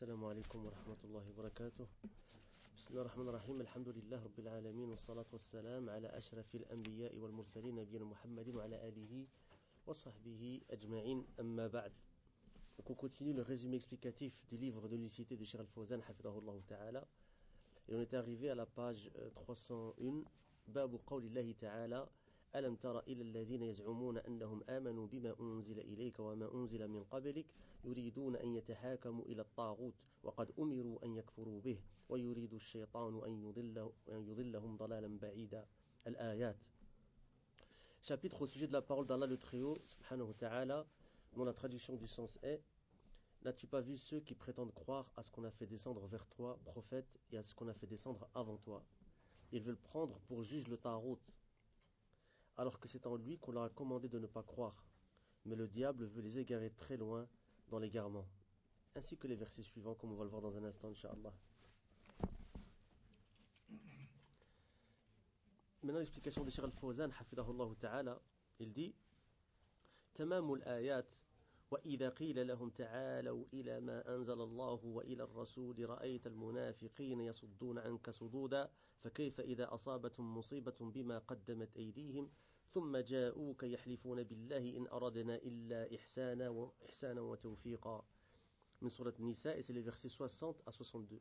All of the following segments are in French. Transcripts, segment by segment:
السلام عليكم ورحمة الله وبركاته. بسم الله الرحمن الرحيم. الحمد لله رب العالمين والصلاة والسلام على أشرف الأنبياء والمرسلين نبينا محمد وعلى آله وصحبه أجمعين. أما بعد. Donc on continue le résumé explicatif du livre de l'unicité de Cheikh Al-Fawzan hafidahullah ta'ala. Et on est arrivé à la page 301. باب قول الله تعالى ألم تر إلى الذين يزعمون أنهم آمنوا بما أنزل إليك وما أنزل من قبلك يريدون أن يتحاكموا إلى الطاغوت وقد أمروا أن يكفروا به ويريد الشيطان أن يضلهم ضلالا بعيدا. الآيات. Chapitre au sujet de la parole d'Allah le Très-Haut, subhanahu wa ta'ala, dont la traduction du sens est: n'as-tu pas vu ceux qui prétendent croire à ce qu'on a fait descendre vers toi, prophète, et à ce qu'on a fait descendre avant toi? Ils veulent prendre pour juge le Tarout, alors que c'est en lui qu'on leur a commandé de ne pas croire. Mais le diable veut les égarer très loin dans l'égarement. Ainsi que les versets suivants, comme on va le voir dans un instant, Inch'Allah. Maintenant, l'explication de Cheikh Al-Fawzan, hafidahullah ta'ala, il dit: Tamamul ayat, wa idha qila lahum ta'alaw ila ma anzala Allah wa ila ar-rasul ra'ayta al-munafiqina yasudduna anka sududa fakayfa idha asabatum musibatun bima qaddamat aydihim ثم جاءوك يحلفون بالله إن أردنا إلا إحسانا وتوفيقا. من سورة النساء, et c'est les versets 60 à 62.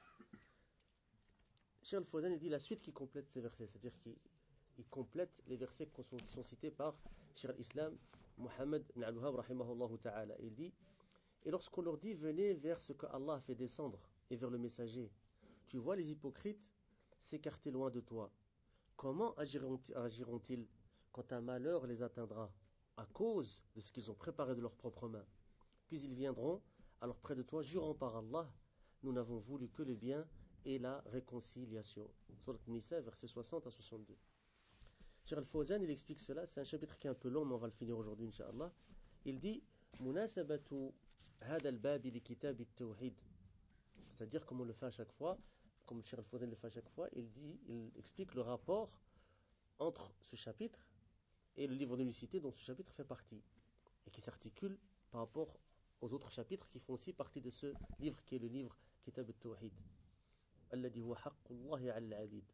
Cheikh Al-Fawzan dit la suite qui complète ces versets, c'est-à-dire qu'il complète les versets qui sont cités par Cheikh al-Islam Muhammad ibn al-Wahhab rahimahullah ta'ala. Il dit: et lorsqu'on leur dit venez vers ce que Allah a fait descendre et vers le messager, tu vois les hypocrites s'écarter loin de toi. Comment agiront-ils quand un malheur les atteindra à cause de ce qu'ils ont préparé de leurs propres mains? Puis ils viendront alors près de toi, jurant par Allah, nous n'avons voulu que le bien et la réconciliation. Surat Nisa, versets 60 à 62. Cheikh Al-Fawzan, il explique cela. C'est un chapitre qui est un peu long, mais on va le finir aujourd'hui, Inch'Allah. Il dit: Munasabatu hada al-babi li kitab at-tawhid. C'est-à-dire, comme on le fait à chaque fois, comme Cheikh Al-Fawzan le fait à chaque fois, il explique le rapport entre ce chapitre et le livre de l'unicité dont ce chapitre fait partie, et qui s'articule par rapport aux autres chapitres qui font aussi partie de ce livre qui est le livre Kitab al-Tawhid, alladhi huwa haqqullahi ala al-abid.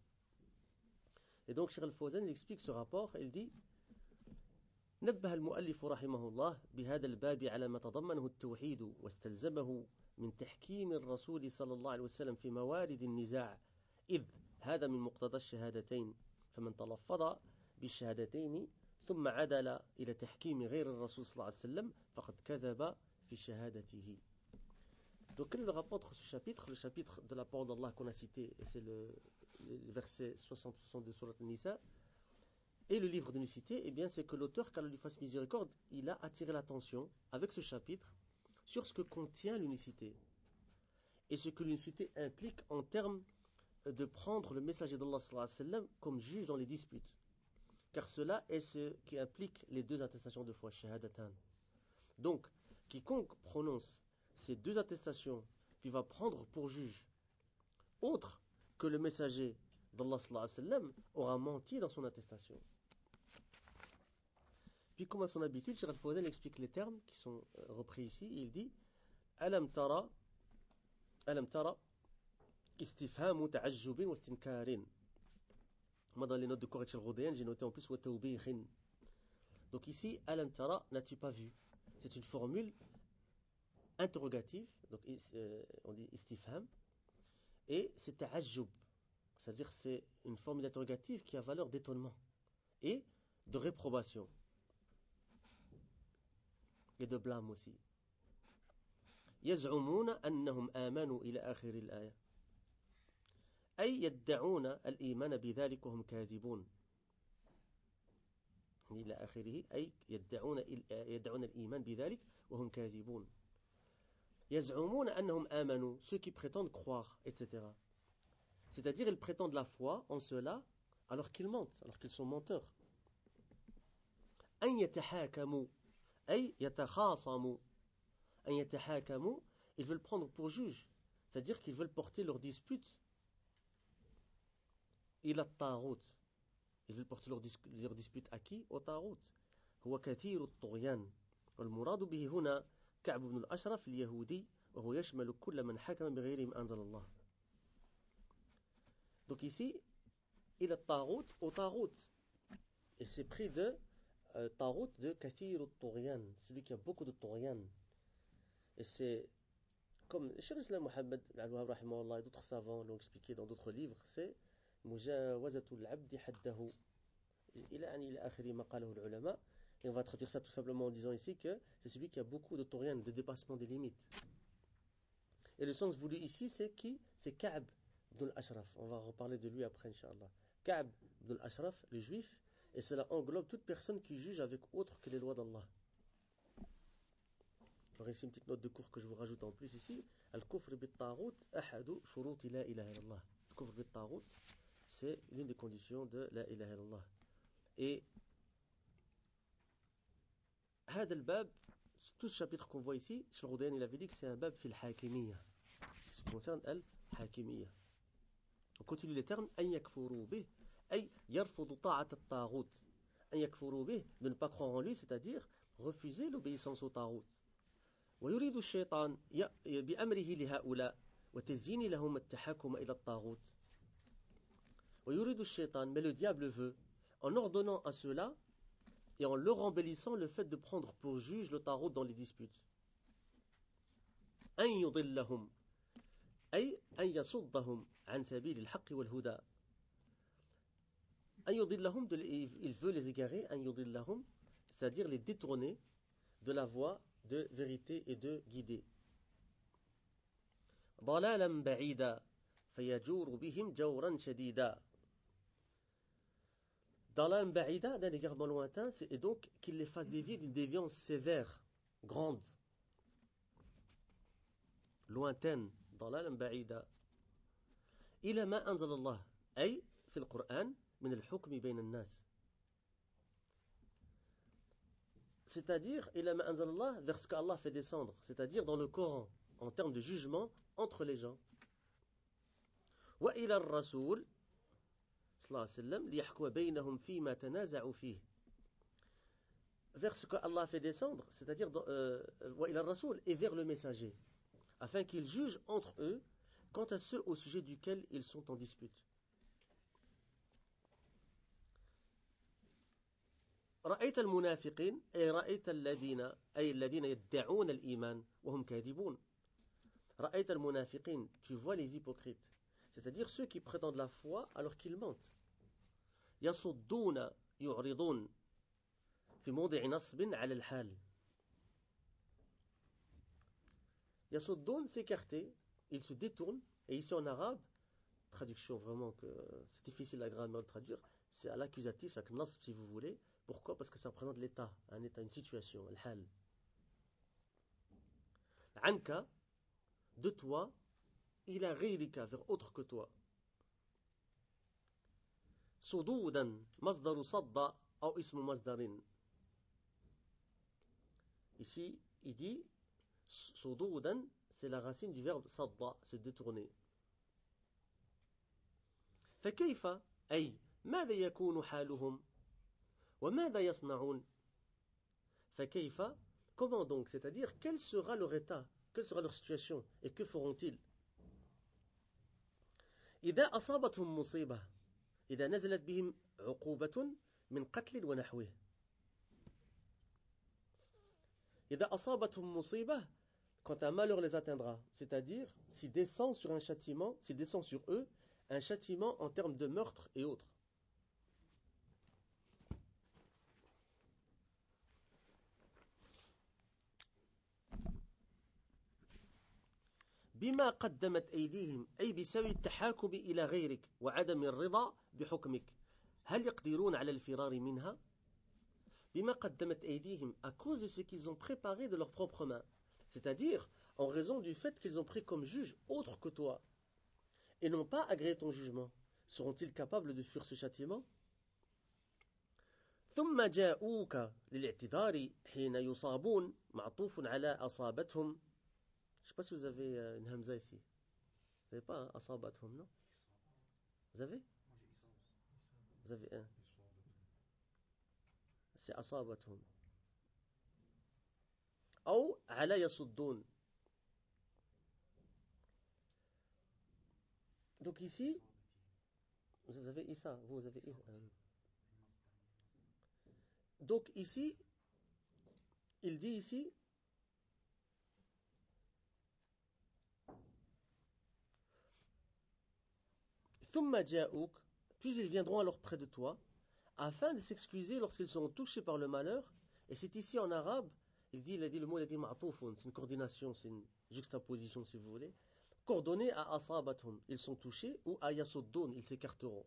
Et donc Cheikh Al-Fawzan explique ce rapport. Il dit: نبه المؤلف رحمه الله بهذا الباب على ما تضمنه التوحيد واستلزمه من تحكيم الرسول صلى الله عليه وسلم في موارد النزاع إذ هذا من مقتضى الشهادتين فمن تلفظ بالشهادتين ثم عدل إلى تحكيم غير الرسول صلى الله عليه وسلم فقد كذب في شهادته. Donc quel est le rapport entre ce chapitre, le chapitre de la parole d'Allah qu'on a cité, et c'est le verset 60 de Surat An-Nisa, et le livre de l'unicité? Eh bien, c'est que l'auteur, qu'Allah lui fasse miséricorde, il a attiré l'attention avec ce chapitre sur ce que contient l'unicité et ce que l'unicité implique en termes de prendre le messager d'Allah sallallahu alayhi wa sallam comme juge dans les disputes. Car cela est ce qui implique les deux attestations de foi, shahadatan. Donc, quiconque prononce ces deux attestations, puis va prendre pour juge autre que le messager d'Allah sallallahu alayhi wa sallam, aura menti dans son attestation. Puis, comme à son habitude, Cheikh Al-Fawzan explique les termes qui sont repris ici. Il dit: Alam tara istifhamu ta'ajjubin wa istinkarin. Moi, dans les notes de correction Rodéenne, j'ai noté en plus wa tawbihin. Donc ici, Alam tara, n'as-tu pas vu? C'est une formule interrogative, donc on dit istifham, et c'est ta'ajjub, c'est-à-dire c'est une formule interrogative qui a valeur d'étonnement et de réprobation et de blâme aussi. يزعمون أنهم آمنوا إلى آخر الآية أي يدعون الإيمان بذلك وهم كاذبون. إلى آخره أي يدعون الإيمان بذلك وهم كاذبون. يزعمون أنهم آمنوا, ceux qui prétendent croire, etc. C'est-à-dire ils prétendent la foi en cela alors qu'ils mentent, alors qu'ils sont menteurs. أن يتحاكموا أي يتخاصموا. أن يتحاكموا, ils veulent prendre pour juge, c'est-à-dire qu'ils veulent porter leur dispute إلى الطاغوت. Ils veulent porter leur dispute à qui? Au Tarout. هو كثير الطغيان. والمراد به هنا كعب بن الأشرف اليهودي وهو يشمل كل من حكم بغير ما أنزل الله. Donc ici, il est Tarout au Tarout. Et c'est pris de Tarout de Kathir al-Touryan, celui qui a beaucoup de Touryan. Et c'est comme Cheikh Islam Mohammed al-Wahhab rahimahullah et d'autres savants l'ont expliqué dans d'autres livres, c'est Mujawazatul Abdi Haddahu. إلى آخر ما قاله العلماء. Et on va traduire ça tout simplement en disant ici que c'est celui qui a beaucoup de Touryan, de dépassement des limites. Et le sens voulu ici, c'est qui? C'est Ka'b ibn al-Ashraf. On va reparler de lui après, Inch'Allah. Ka'b ibn al-Ashraf, le juif, et cela englobe toute personne qui juge avec autre que les lois d'Allah. J'aurais ici une petite note de cours que je vous rajoute en plus ici. Al-Kufr bit-Taghut ahadu shuruti la ilaha illallah. Al-Kufr bit-Taghut, c'est l'une des conditions de la ilaha illallah. Et هذا الباب, tout ce chapitre qu'on voit ici, Cheikh Ghoudayan il avait dit que c'est un bab fil hakimiyya. Ce qui concerne al-hakimiyya. On continue les termes. أن يكفروا به أي يرفض طاعة الطاغوت. أن يكفروا به, de ne pas croire en lui, c'est-à-dire refuser l'obéissance au taghut. ويريد الشيطان بأمره لهؤلاء وتزيين لهم التحكم إلى الطاغوت. ويريد الشيطان, mais le diable veut, en ordonnant à cela et en leur embellissant le fait de prendre pour juge le taghut dans les disputes. أن يضلهم أي أن يصدهم عن سبيل الحق والهدى. أن يضلهم, il veut les égarer, أن يضلهم, c'est-à-dire les détourner de la voie de vérité et de guider. ضلالا بعيدا فيجور بهم جورا شديدا. ضلالا بعيدا, d'un égarement lointain, et donc qu'il les fasse dévier d'une déviance sévère, grande, lointaine. ضلالا بعيدا إلى ما أنزل الله أي في القرآن من الحكم بين الناس. C'est-à-dire, إلى ما أنزل الله, vers ce qu'Allah fait descendre, c'est-à-dire dans le Coran, en termes de jugement entre les gens. وإلى الرسول صلى الله عليه وسلم ليحكم بينهم فيما تنازعوا فيه. Vers ce qu'Allah fait descendre, c'est-à-dire وإلى الرسول, et vers le messager, afin qu'ils jugent entre eux quant à ceux au sujet duquel ils sont en dispute. رأيت المنافقين أي رأيت الذين يدعون الإيمان وهم كاذبون. رأيت المنافقين, tu vois les hypocrites, c'est-à-dire ceux qui prétendent la foi alors qu'ils mentent. يصدون يعرضون في موضع نصب على الحال. يصدون, s'écarter, ils se détournent, et ici en arabe, traduction vraiment que c'est difficile la grammaire de traduire, c'est à l'accusatif, c'est à nasb si vous voulez. Pourquoi? Parce que ça représente l'état, un état, une situation, al-hal. Anka, de toi, ila ghayrika, vers autre que toi. Sudoudan, masdaru sadda, ou ismu masdarin. Ici, il dit, sudoudan, c'est la racine du verbe sadda, se détourner. فكيف أي ماذا يكون حالهم وماذا يصنعون. فكيف, comment donc, c'est-à-dire quel sera leur état, quelle sera leur situation et que feront-ils. إذا أصابتهم مصيبة إذا نزلت بهم عقوبة من قتل ونحوه. إذا أصابتهم مصيبة, quand un malheur les atteindra, c'est-à-dire s'il descend sur un châtiment, s'il descend sur eux un châtiment en termes de meurtre et autres. بما قدمت أيديهم أي بسبب التحاكم إلى غيرك وعدم الرضا بحكمك هل يقدرون على الفرار منها. بما قدمت أيديهم, à cause de ce qu'ils ont préparé de leurs propres mains, c'est-à-dire en raison du fait qu'ils ont pris comme juge autre que toi et n'ont pas agréé ton jugement, seront-ils capables de fuir ce châtiment. ثم جاءوك للاعتذار حين يصابون معطوف على أصابتهم. Je ne sais pas si vous avez une hamza ici. Vous n'avez pas un asabathum, non? Vous avez? Vous avez un. C'est asabathum. أو على يصدون. Donc ici, vous avez Issa, vous avez Issa. Donc ici, il dit ici, ثم جاءوك, puis ils viendront alors près de toi, afin de s'excuser lorsqu'ils seront touchés par le malheur. Et c'est ici en arabe, il a dit le mot, il a dit ma'toufun, c'est une coordination, c'est une juxtaposition si vous voulez. Coordonné à asabathum, ils sont touchés, ou à yasuddoun, ils s'écarteront.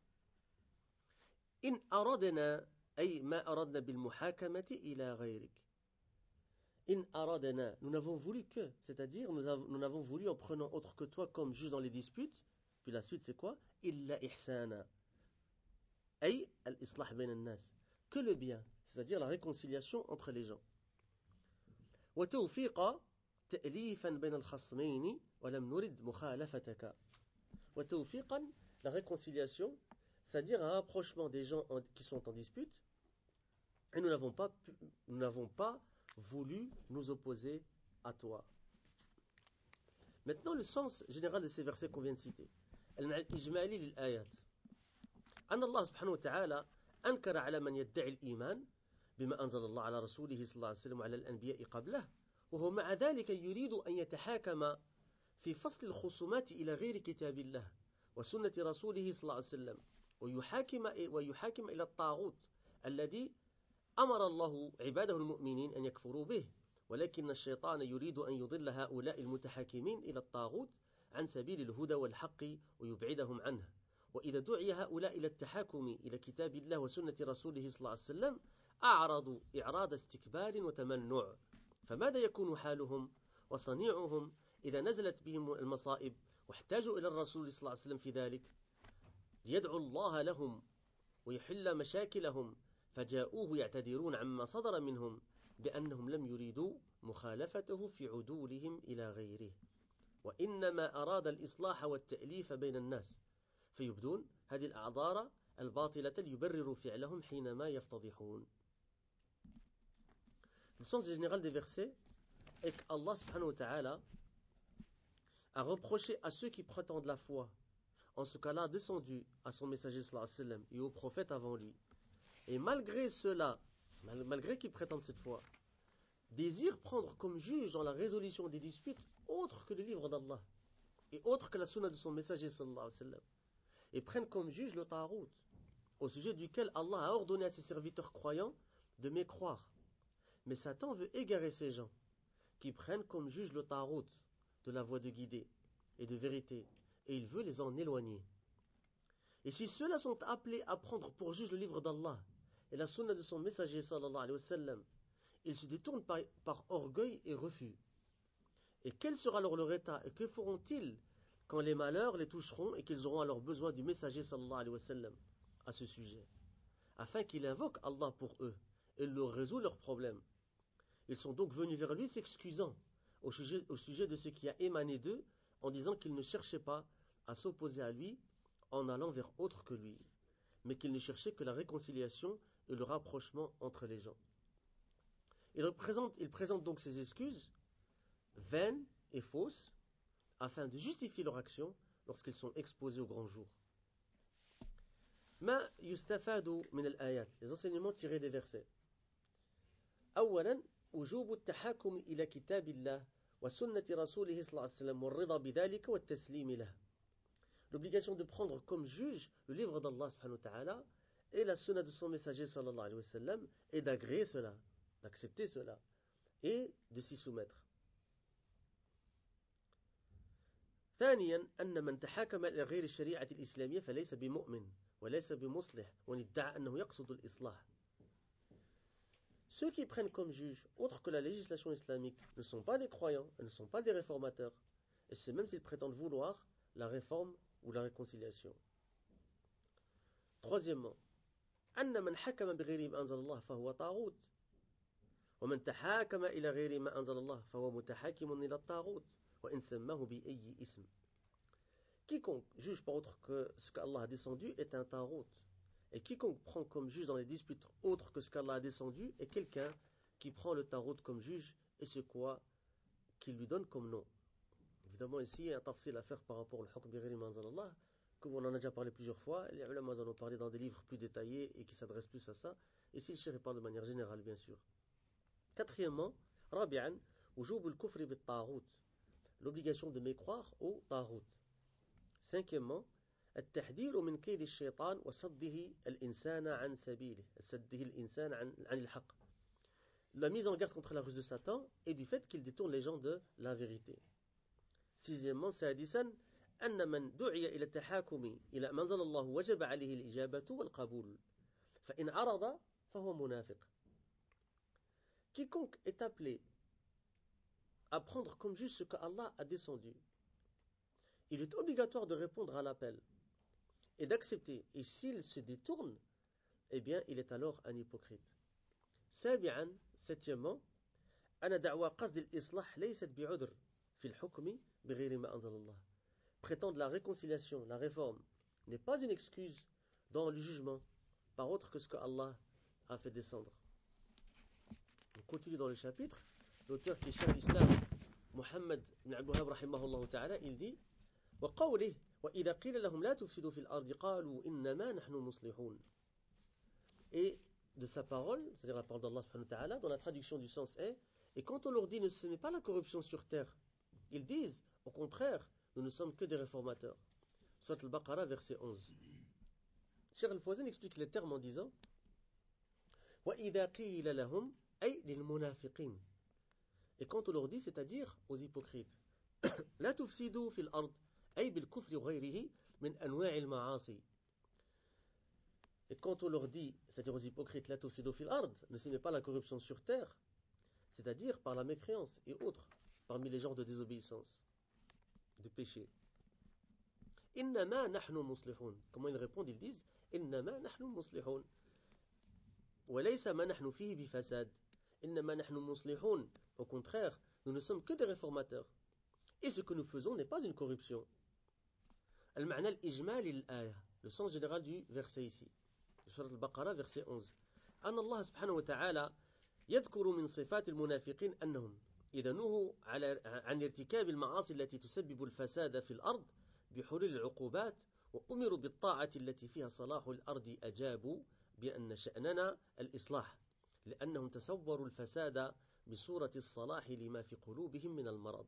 In aradna, ay ma aradna bil muhakamati ila ghayrik. In aradna, nous n'avons voulu que, c'est-à-dire nous n'avons voulu en prenant autre que toi comme juge dans les disputes. Puis la suite c'est quoi? Illa ihsana. Ay al-islah bain an-nas. Que le bien, c'est-à-dire la réconciliation entre les gens. Wa tawfiqa ta'lifan bain al-khasmayn wa lam nurid mukhalafataka. Wa tawfiqan, la réconciliation, c'est-à-dire un rapprochement des gens qui sont en dispute, et nous n'avons pas voulu nous opposer à toi. Maintenant, le sens général de ces versets qu'on vient de citer. الإجمالي للآيات أن الله سبحانه وتعالى أنكر على من يدعي الإيمان بما أنزل الله على رسوله صلى الله عليه وسلم وعلى الأنبياء قبله وهو مع ذلك يريد أن يتحاكم في فصل الخصومات إلى غير كتاب الله وسنة رسوله صلى الله عليه وسلم ويحاكم إلى الطاغوت الذي أمر الله عباده المؤمنين أن يكفروا به ولكن الشيطان يريد أن يضل هؤلاء المتحاكمين إلى الطاغوت عن سبيل الهدى والحق ويبعدهم عنه وإذا دعي هؤلاء إلى التحاكم إلى كتاب الله وسنة رسوله صلى الله عليه وسلم أعرضوا إعراض استكبار وتمنع فماذا يكون حالهم وصنيعهم إذا نزلت بهم المصائب واحتاجوا إلى الرسول صلى الله عليه وسلم في ذلك ليدعوا الله لهم ويحل مشاكلهم فجاءوه يعتذرون عما صدر منهم بأنهم لم يريدوا مخالفته في عدولهم إلى غيره وإنما أراد الإصلاح والتأليف بين الناس فيبدون هذه الأعذار الباطلة ليبرروا فعلهم حينما يفتضحون. Le sens général des versets est qu'Allah subhanahu wa ta'ala a reproché à ceux qui prétendent la foi en ce cas-là descendu à son messager sallallahu alayhi wa sallam et aux prophètes avant lui. Et malgré cela, malgré qu'ils prétendent cette foi, désirent prendre comme juge dans la résolution des disputes autre que le livre d'Allah et autre que la sunna de son messager sallallahu alayhi wa sallam, et prennent comme juge le tarout, au sujet duquel Allah a ordonné à ses serviteurs croyants de mécroire. Mais Satan veut égarer ces gens qui prennent comme juge le tarout de la voie de guidée et de vérité, et il veut les en éloigner. Et si ceux-là sont appelés à prendre pour juge le livre d'Allah et la sunna de son messager sallallahu alayhi wa sallam, ils se détournent par orgueil et refus. Et quel sera alors leur état et que feront-ils quand les malheurs les toucheront et qu'ils auront alors besoin du messager sallallahu alayhi wa sallam à ce sujet, afin qu'il invoque Allah pour eux et leur résout leurs problèmes. Ils sont donc venus vers lui s'excusant au sujet de ce qui a émané d'eux en disant qu'ils ne cherchaient pas à s'opposer à lui en allant vers autre que lui, mais qu'ils ne cherchaient que la réconciliation et le rapprochement entre les gens. Ils présentent donc ces excuses vaines et fausses afin de justifier leur action lorsqu'ils sont exposés au grand jour. ما يستفاد من الآيات, les enseignements tirés des versets. أولا وجوب التحاكم إلى كتاب الله وسنة رسوله صلى الله عليه وسلم والرضا بذلك والتسليم له. L'obligation de prendre comme juge le livre d'Allah subhanahu wa ta'ala et la sunna de son messager sallallahu alayhi wa sallam et d'agréer cela, d'accepter cela et de s'y soumettre. ثانيا أن من تحاكم إلى غير الشريعة الإسلامية فليس بمؤمن وليس بمصلح وإن ادعى أنه يقصد الإصلاح. Ceux qui prennent comme juge autre que la législation islamique ne sont pas des croyants et ne sont pas des réformateurs, et c'est même s'ils prétendent vouloir la réforme ou la réconciliation. Troisièmement, أن من حكم بغير ما أنزل الله فهو طاغوت ومن تحاكم إلى غير ما أنزل الله فهو متحاكم إلى الطاغوت وإن سماه بأي اسم. Quiconque juge par autre que ce qu'Allah a descendu est un tarout. Et quiconque prend comme juge dans les disputes autre que ce qu'Allah a descendu est quelqu'un qui prend le tarout comme juge et c'est quoi qu'il lui donne comme nom. Évidemment, ici, il y a un tafsil à faire par rapport au hukm bi ghayri ma anzalallah, comme on en a déjà parlé plusieurs fois. Les ulama en ont parlé dans des livres plus détaillés et qui s'adressent plus à ça. Ici, le cheikh parle de manière générale, bien sûr. Quatrièmement, rabi'an, wujub al-kufri bit-taghut, l'obligation de mécroire au taghut. Cinquièmement, التحذير من كيد الشيطان وصده الإنسان عن سبيله صده الإنسان عن الحق. La mise en garde contre la ruse de Satan et du fait qu'il détourne les gens de la vérité. Sixièmement, سادسا أن من دعي إلى التحاكم إلى ما أنزل الله وجب عليه الإجابة والقبول فإن عرض فهو منافق. Quiconque est appelé à prendre comme juste ce que Allah a descendu, il est obligatoire de répondre à l'appel et d'accepter. Et s'il se détourne, eh bien, il est alors un hypocrite. سابعا, septièmement, أن دعوى قصد الإصلاح ليست بعذر في الحكم بغير ما أنزل الله. Prétendre la réconciliation, la réforme, n'est pas une excuse dans le jugement par autre que ce que Allah a fait descendre. On continue dans le chapitre. L'auteur qui est Cheikh l'Islam, Muhammad ibn Abdul Wahhab rahimahullah ta'ala, il dit وقوله وإذا قيل لهم لا تفسدوا في الأرض قالوا إنما نحن مصلحون. Et de sa parole, c'est-à-dire la parole d'Allah subhanahu wa ta'ala, dont la traduction du sens est, et quand on leur dit ne semez pas la corruption sur terre, ils disent, au contraire, nous ne sommes que des réformateurs. Sourate al-Baqarah, verset 11. Cheikh Al-Fawzan explique les termes en disant وَإِذَا قِيلَ لَهُمْ أي للمنافقين. Et quand on leur dit, c'est-à-dire aux hypocrites, لا تفسدوا في الأرض أي بالكفر وغيره من أنواع المعاصي. Et quand on leur dit, c'est-à-dire aux hypocrites, la tufsidu fil ard, ne semez pas la corruption sur terre, c'est-à-dire par la mécréance et autres, parmi les genres de désobéissance, de péché. Innama nahnu muslihun. Comment ils répondent? Ils disent, Innama nahnu muslihun. Wa laysa ma nahnu fihi bifasad. Innama nahnu muslihun. Au contraire, nous ne sommes que des réformateurs. Et ce que nous faisons n'est pas une corruption. Al-ma'na al-ijmal al-aya. Le sens général du verset ici. سورة البقرة verset 11 أن الله سبحانه وتعالى يذكر من صفات المنافقين أنهم إذا نهوا عن ارتكاب المعاصي التي تسبب الفساد في الأرض بحلول العقوبات وأمروا بالطاعة التي فيها صلاح الأرض أجابوا بأن شأننا الإصلاح لأنهم تصوروا الفساد بصورة الصلاح لما في قلوبهم من المرض.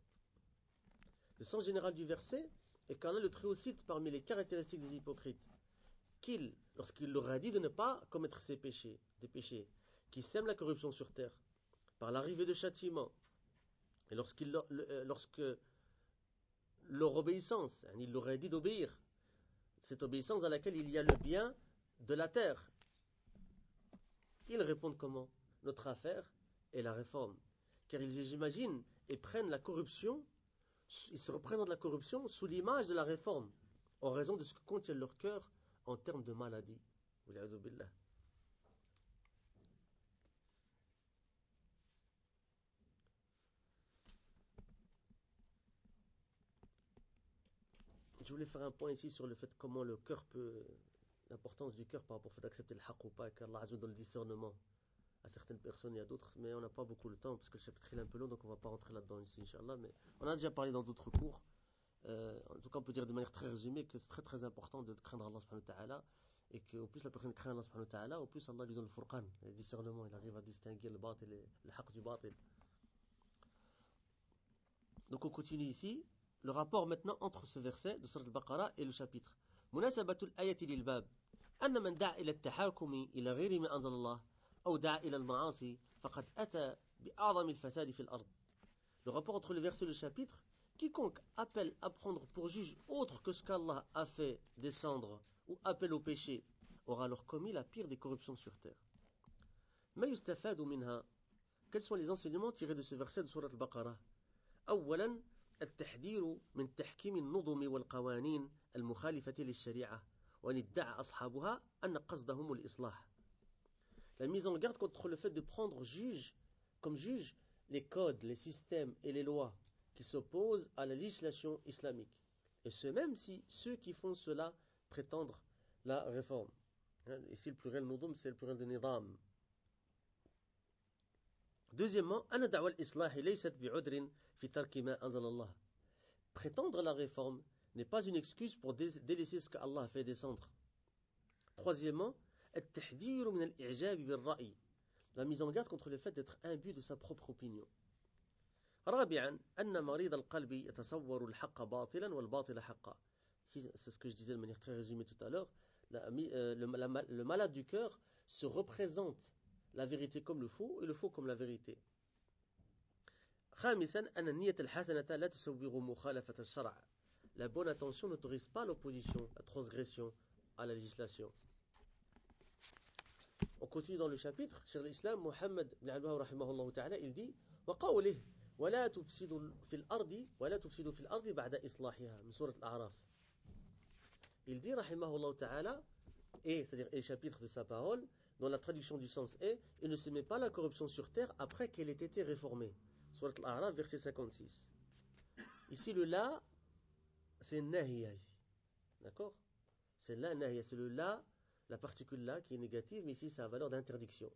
Le sens général du verset est qu'Allah le Très-Haut cite parmi les caractéristiques des hypocrites lorsqu'il leur a dit de ne pas commettre ces péchés, des péchés qui sèment la corruption sur terre, par l'arrivée de châtiment, et lorsque leur obéissance, il leur a dit d'obéir, cette obéissance dans laquelle il y a le bien de la terre, ils répondent comment? Notre affaire est la réforme, car ils imaginent et prennent la corruption, ils se représentent la corruption sous l'image de la réforme, en raison de ce que contient leur cœur en termes de maladie. Je voulais faire un point ici sur le fait comment le cœur peut, l'importance du cœur par rapport au fait d'accepter le haqq ou pas, qu'Allah Azza donne le discernement à certaines personnes et à d'autres, mais on n'a pas beaucoup le temps parce que le chapitre est un peu long, donc on ne va pas rentrer là-dedans ici, Inch'Allah, mais on a déjà parlé dans d'autres cours. En tout cas, on peut dire de manière très résumée que c'est très très important de craindre Allah subhanahu wa ta'ala, et qu'au plus la personne craint Allah subhanahu wa ta'ala, au plus Allah lui donne le furqan, le discernement, il arrive à distinguer le batil et le haqq du batil. Donc on continue ici, le rapport maintenant entre ce verset de Sourate al-Baqarah et le chapitre. مناسبة الآية للباب أن من دعا إلى التحاكم إلى غير ما أنزل الله أو دعا إلى المعاصي فقد أتى بأعظم الفساد في الأرض. Le rapport entre le verset et le chapitre, quiconque appelle à prendre pour juge autre que ce qu'Allah a fait descendre ou appelle au péché aura alors commis la pire des corruptions sur terre. ما يستفاد منها. Quels sont les enseignements tirés de ce verset de Sourate al-Baqarah? أولا التحذير من تحكيم النظم والقوانين المخالفة للشريعة وأن ادعى أصحابها أن قصدهم الإصلاح. La mise en garde contre le fait de prendre comme juge les codes, les systèmes et les lois qui s'opposent à la législation islamique. Et ce même si ceux qui font cela prétendent la réforme. Ici le pluriel nudum, c'est le pluriel de nidam. Deuxièmement, أن دعوى الإصلاح ليست بعذر في ترك ما أنزل الله. Prétendre la réforme n'est pas une excuse pour délaisser ce que Allah a fait descendre. Troisièmement, التحذير من الإعجاب بالرأي. La mise en garde contre le fait d'être imbu de sa propre opinion. رابعا أن مريض القلب يتصور الحق باطلا والباطل حقا. C'est ce que je disais de manière très résumée tout à l'heure. Le malade du cœur se représente la vérité comme le faux et le faux comme la vérité. خامسا أن النية الحسنة لا تسوغ مخالفة الشرع. La bonne intention n'autorise pas l'opposition, la transgression à la législation. On continue dans le chapitre. Cheikh l'Islam, Mohammed ibn Abdul-Wahhab rahimahullah ta'ala, il dit وقوله ولا تفسدوا في الأرض بعد إصلاحها من سورة الأعراف. Il dit rahimahullah ta'ala, et c'est-à-dire le chapitre de sa parole, dont la traduction du sens est « Il ne se met pas la corruption sur terre après qu'elle ait été réformée ». Surat Al-A'raf, verset 56. Ici, le « la », c'est « nahiya » ici. D'accord ? C'est « la » nahiya, c'est le « la », la particule « la » qui est négative, mais ici, c'est la valeur d'interdiction.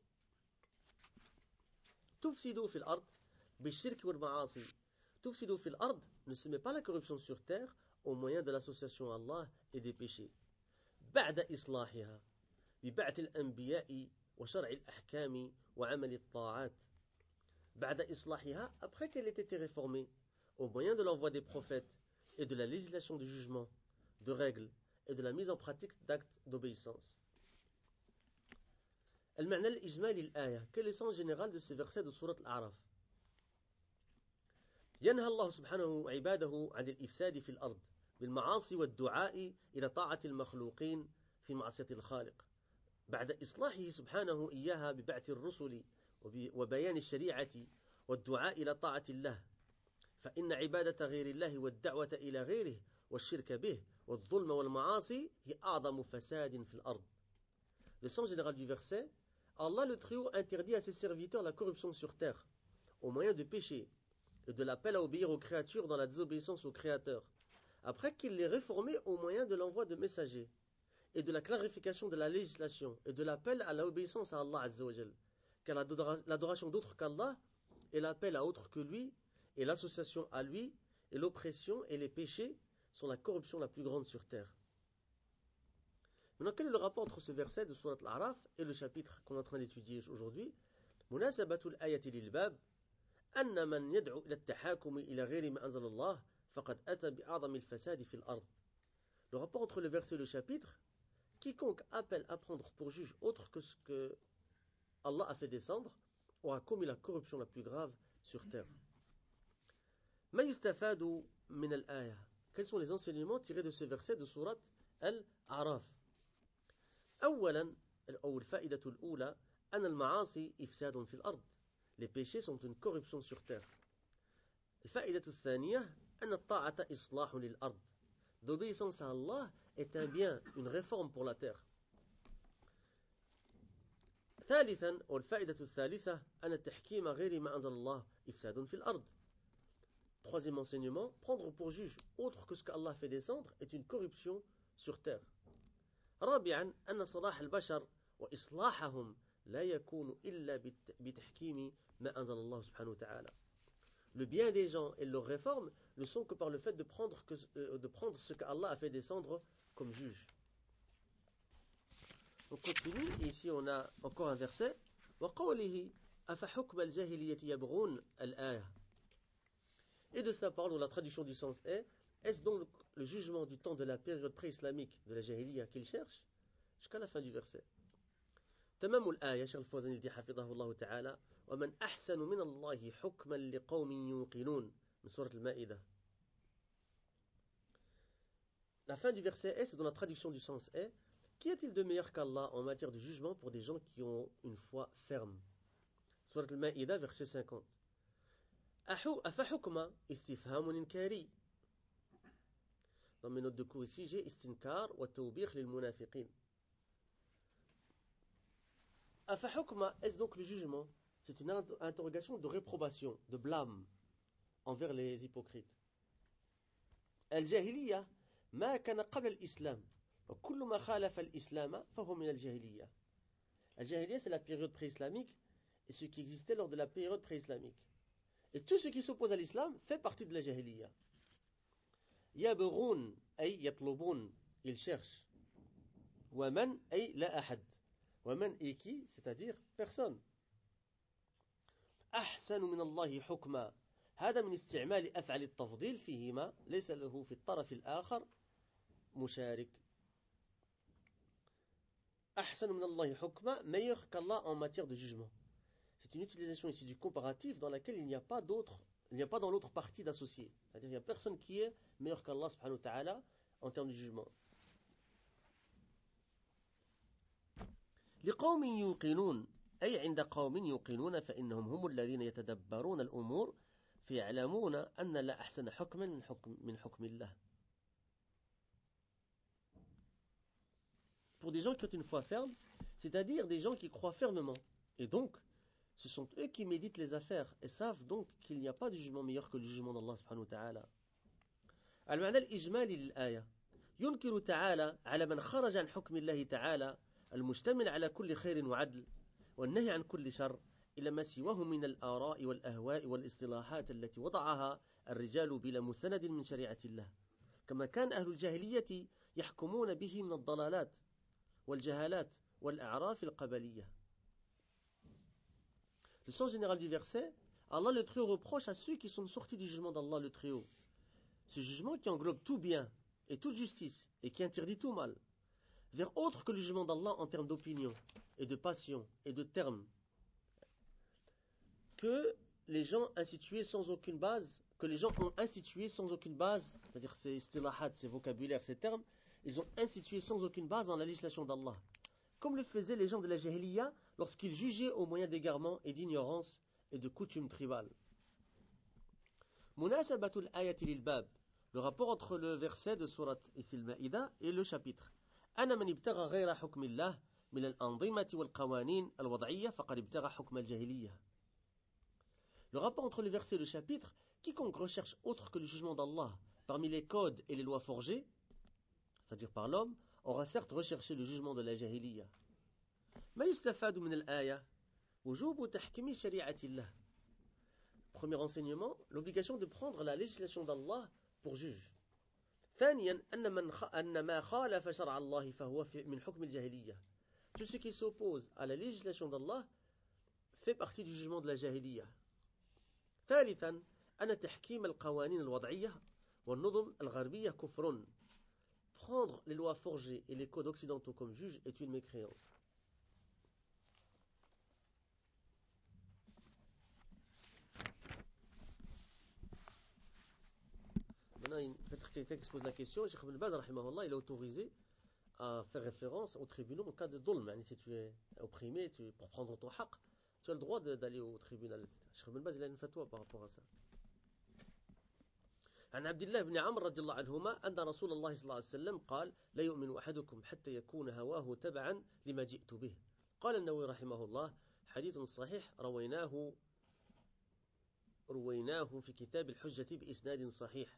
« Tufsidu fil ard bishirk wal ma'asi » Tufsidu fil ard ne se met pas la corruption sur terre au moyen de l'association à Allah et des péchés. بعد إصلاحها ببعث الأنبياء وشرع الأحكام وعمل الطاعات. بعد إصلاحها, après qu'elle ait été réformée, au moyen de l'envoi des prophètes et de la législation du jugement, de règles et de la mise en pratique d'actes d'obéissance. المعنى الإجمالي الآية. Quel est le sens général de ce verset de Surat Al-A'raf? ينهى الله سبحانه عباده عن الإفساد في الأرض بالمعاصي والدعاء إلى طاعة المخلوقين في معصية الخالق بعد إصلاحه سبحانه إياها ببعث الرسل وبيان الشريعة والدعاء إلى طاعة الله فإن عبادة غير الله والدعوة إلى غيره والشرك به والظلم والمعاصي هي أعظم فساد في الأرض. Le sens général du verset, Allah le Très-Haut interdit à ses serviteurs la corruption sur terre au moyen de péchés et de l'appel à obéir aux créatures dans la désobéissance au Créateur, après qu'il l'ait réformé au moyen de l'envoi de messagers, et de la clarification de la législation, et de l'appel à l'obéissance à Allah Azza wa Jal, car l'adoration d'autres qu'Allah, et l'appel à autres que lui, et l'association à lui, et l'oppression et les péchés sont la corruption la plus grande sur terre. Maintenant, quel est le rapport entre ce verset de Surat Al-A'raf et le chapitre qu'on est en train d'étudier aujourd'hui? Munasabatul ayati lil bab أن من يدعو إلى التحاكم إلى غير ما أنزل الله فقد أتى بأعظم الفساد في الأرض. Le rapport entre le verset et le chapitre, quiconque appelle à prendre pour juge autre que ce que Allah a fait descendre aura commis la corruption la plus grave sur terre. ما يستفاد من الآية. Quels sont les enseignements tirés de ce verset de sourate Al-A'raf? أولا أو الفائدة الأولى أن المعاصي إفساد في الأرض. Les péchés sont une corruption sur terre. الفائدة الثانية أن الطاعة إصلاح للأرض. D'obéissance à Allah est un bien, une réforme pour la terre. ثالثا والفائدة الثالثة أن التحكيم غير ما أنزل الله إفساد في الأرض. Troisième enseignement, prendre pour juge autre que ce qu'Allah fait descendre est une corruption sur terre. رابعا أن صلاح البشر وإصلاحهم لا يكون إلا بتحكيم ما أنزل الله سبحانه وتعالى. Le bien des gens et leur réforme ne sont que par le fait de prendre ce qu'Allah a fait descendre comme juge. On continue, et ici on a encore un verset. وَقَوْلِهِ أَفَحُكْمَ الْجَاهِلِيَّةِ يَبْغُونَ الْآيَةِ. Et de sa parole, où la traduction du sens est-ce donc le jugement du temps de la période pré-islamique de la jahiliya qu'il cherche? Jusqu'à la fin du verset. تمام الآية شيخ الفوزان الذي حفظه الله تعالى ومن أحسن من الله حكما لقوم يوقنون من سورة المائدة. La fin du verset est, dont la traduction du sens est, qu'y a-t-il de meilleur qu'Allah en matière de jugement pour des gens qui ont une foi ferme? Surat al-Ma'ida, verset 50. أفحكم استفهام إنكاري. Dans mes notes de cours ici, j'ai istinkar wa tawbikh lil munafiqin. Afahukma, est-ce donc le jugement? C'est une interrogation de réprobation, de blâme envers les hypocrites. Al-Jahiliya, ma kana qabla al-Islam. Wa kullu ma khalafa al-Islam, fahu min al-Jahiliya. Al-Jahiliya, c'est la période pré-islamique, et ce qui existait lors de la période pré-islamique. Et tout ce qui s'oppose à l'islam fait partie de la jahiliya. Yabghun ay yatlubun, ils cherchent. Wa man ay la ahad. Wa man et qui, c'est-à-dire personne. أحسن من الله حكما هذا من استعمال أفعال التفضيل فيهما ليس له في الطرف الآخر مشارك. أحسن من الله حكما, meilleur qu'Allah en matière de jugement. C'est une utilisation ici du comparatif dans laquelle il n'y a pas dans l'autre partie d'associé. C'est-à-dire qu'il n'y a personne qui est meilleur qu'Allah subhanahu wa ta'ala en termes de jugement. لقوم يوقنون أي عند قوم يوقنون فإنهم هم الذين يتدبرون الأمور فيعلمون أن لا أحسن حكما من حكم الله. Pour des gens qui ont une foi ferme, c'est-à-dire des gens qui croient fermement. Et donc, ce sont eux qui méditent les affaires et savent donc qu'il n'y a pas de jugement meilleur que le jugement d'Allah subhanahu wa ta'ala. المعنى الإجمالي للآية ينكر تعالى على من خرج عن حكم الله تعالى المشتمل على كل خير وعدل والنهي عن كل شر إلى ما سواه من الآراء والأهواء والاصطلاحات التي وضعها الرجال بلا مستند من شريعة الله كما كان أهل الجاهلية يحكمون به من الضلالات والجهالات والأعراف القبلية. Le sens général du verset, Allah le Très-Haut reproche à ceux qui sont sortis du jugement d'Allah le Très-Haut. Ce jugement qui englobe tout bien et toute justice et qui interdit tout mal, vers autre que le jugement d'Allah en termes d'opinion et de passion et de termes, que les gens institués sans aucune base, que les gens ont institué sans aucune base, c'est-à-dire ces istilahat, ces vocabulaires, ces termes, ils ont institué sans aucune base dans la législation d'Allah. Comme le faisaient les gens de la Jahiliya lorsqu'ils jugeaient au moyen d'égarement et d'ignorance et de coutumes tribales. Munasabatul ayati lil bab, le rapport entre le verset de surat Al-Ma'idah et le chapitre. Ana man ibtagha ghayra hukmillah min al-anzimati wal qawanin al-wad'iyya faqad ibtagha hukm al-jahiliyya. Le rapport entre le verset et le chapitre, quiconque recherche autre que le jugement d'Allah parmi les codes et les lois forgées, c'est-à-dire par l'homme, aura certes recherché le jugement de la jahiliya. ما يستفاد من الآية وجوب تحكيم شريعة الله. Premier enseignement, l'obligation de prendre la législation d'Allah pour juge. ثانيا أن ما خالف شرع الله فهو من حكم الجاهلية. Tout ce qui s'oppose à la législation d'Allah fait partie du jugement de la jahiliya. ثالثا أن تحكيم القوانين الوضعية والنظم الغربية كفر. Prendre les lois forgées et les codes occidentaux comme juges est une mécréance. Maintenant, peut-être quelqu'un qui se pose la question, Cheikh Ibn Baz, rahimahullah, il est autorisé à faire référence aux tribunaux en cas de dhulm. Si tu es opprimé, pour prendre ton haq, tu as le droit d'aller au tribunal. Cheikh Ibn Baz, il a une fatwa par rapport à ça. عن عبد الله بن عمرو رضي الله عنهما أن رسول الله صلى الله عليه وسلم قال لا يؤمن أحدكم حتى يكون هواه تبعا لما جئت به. قال النووي رحمه الله حديث صحيح رويناه في كتاب الحجة بإسناد صحيح.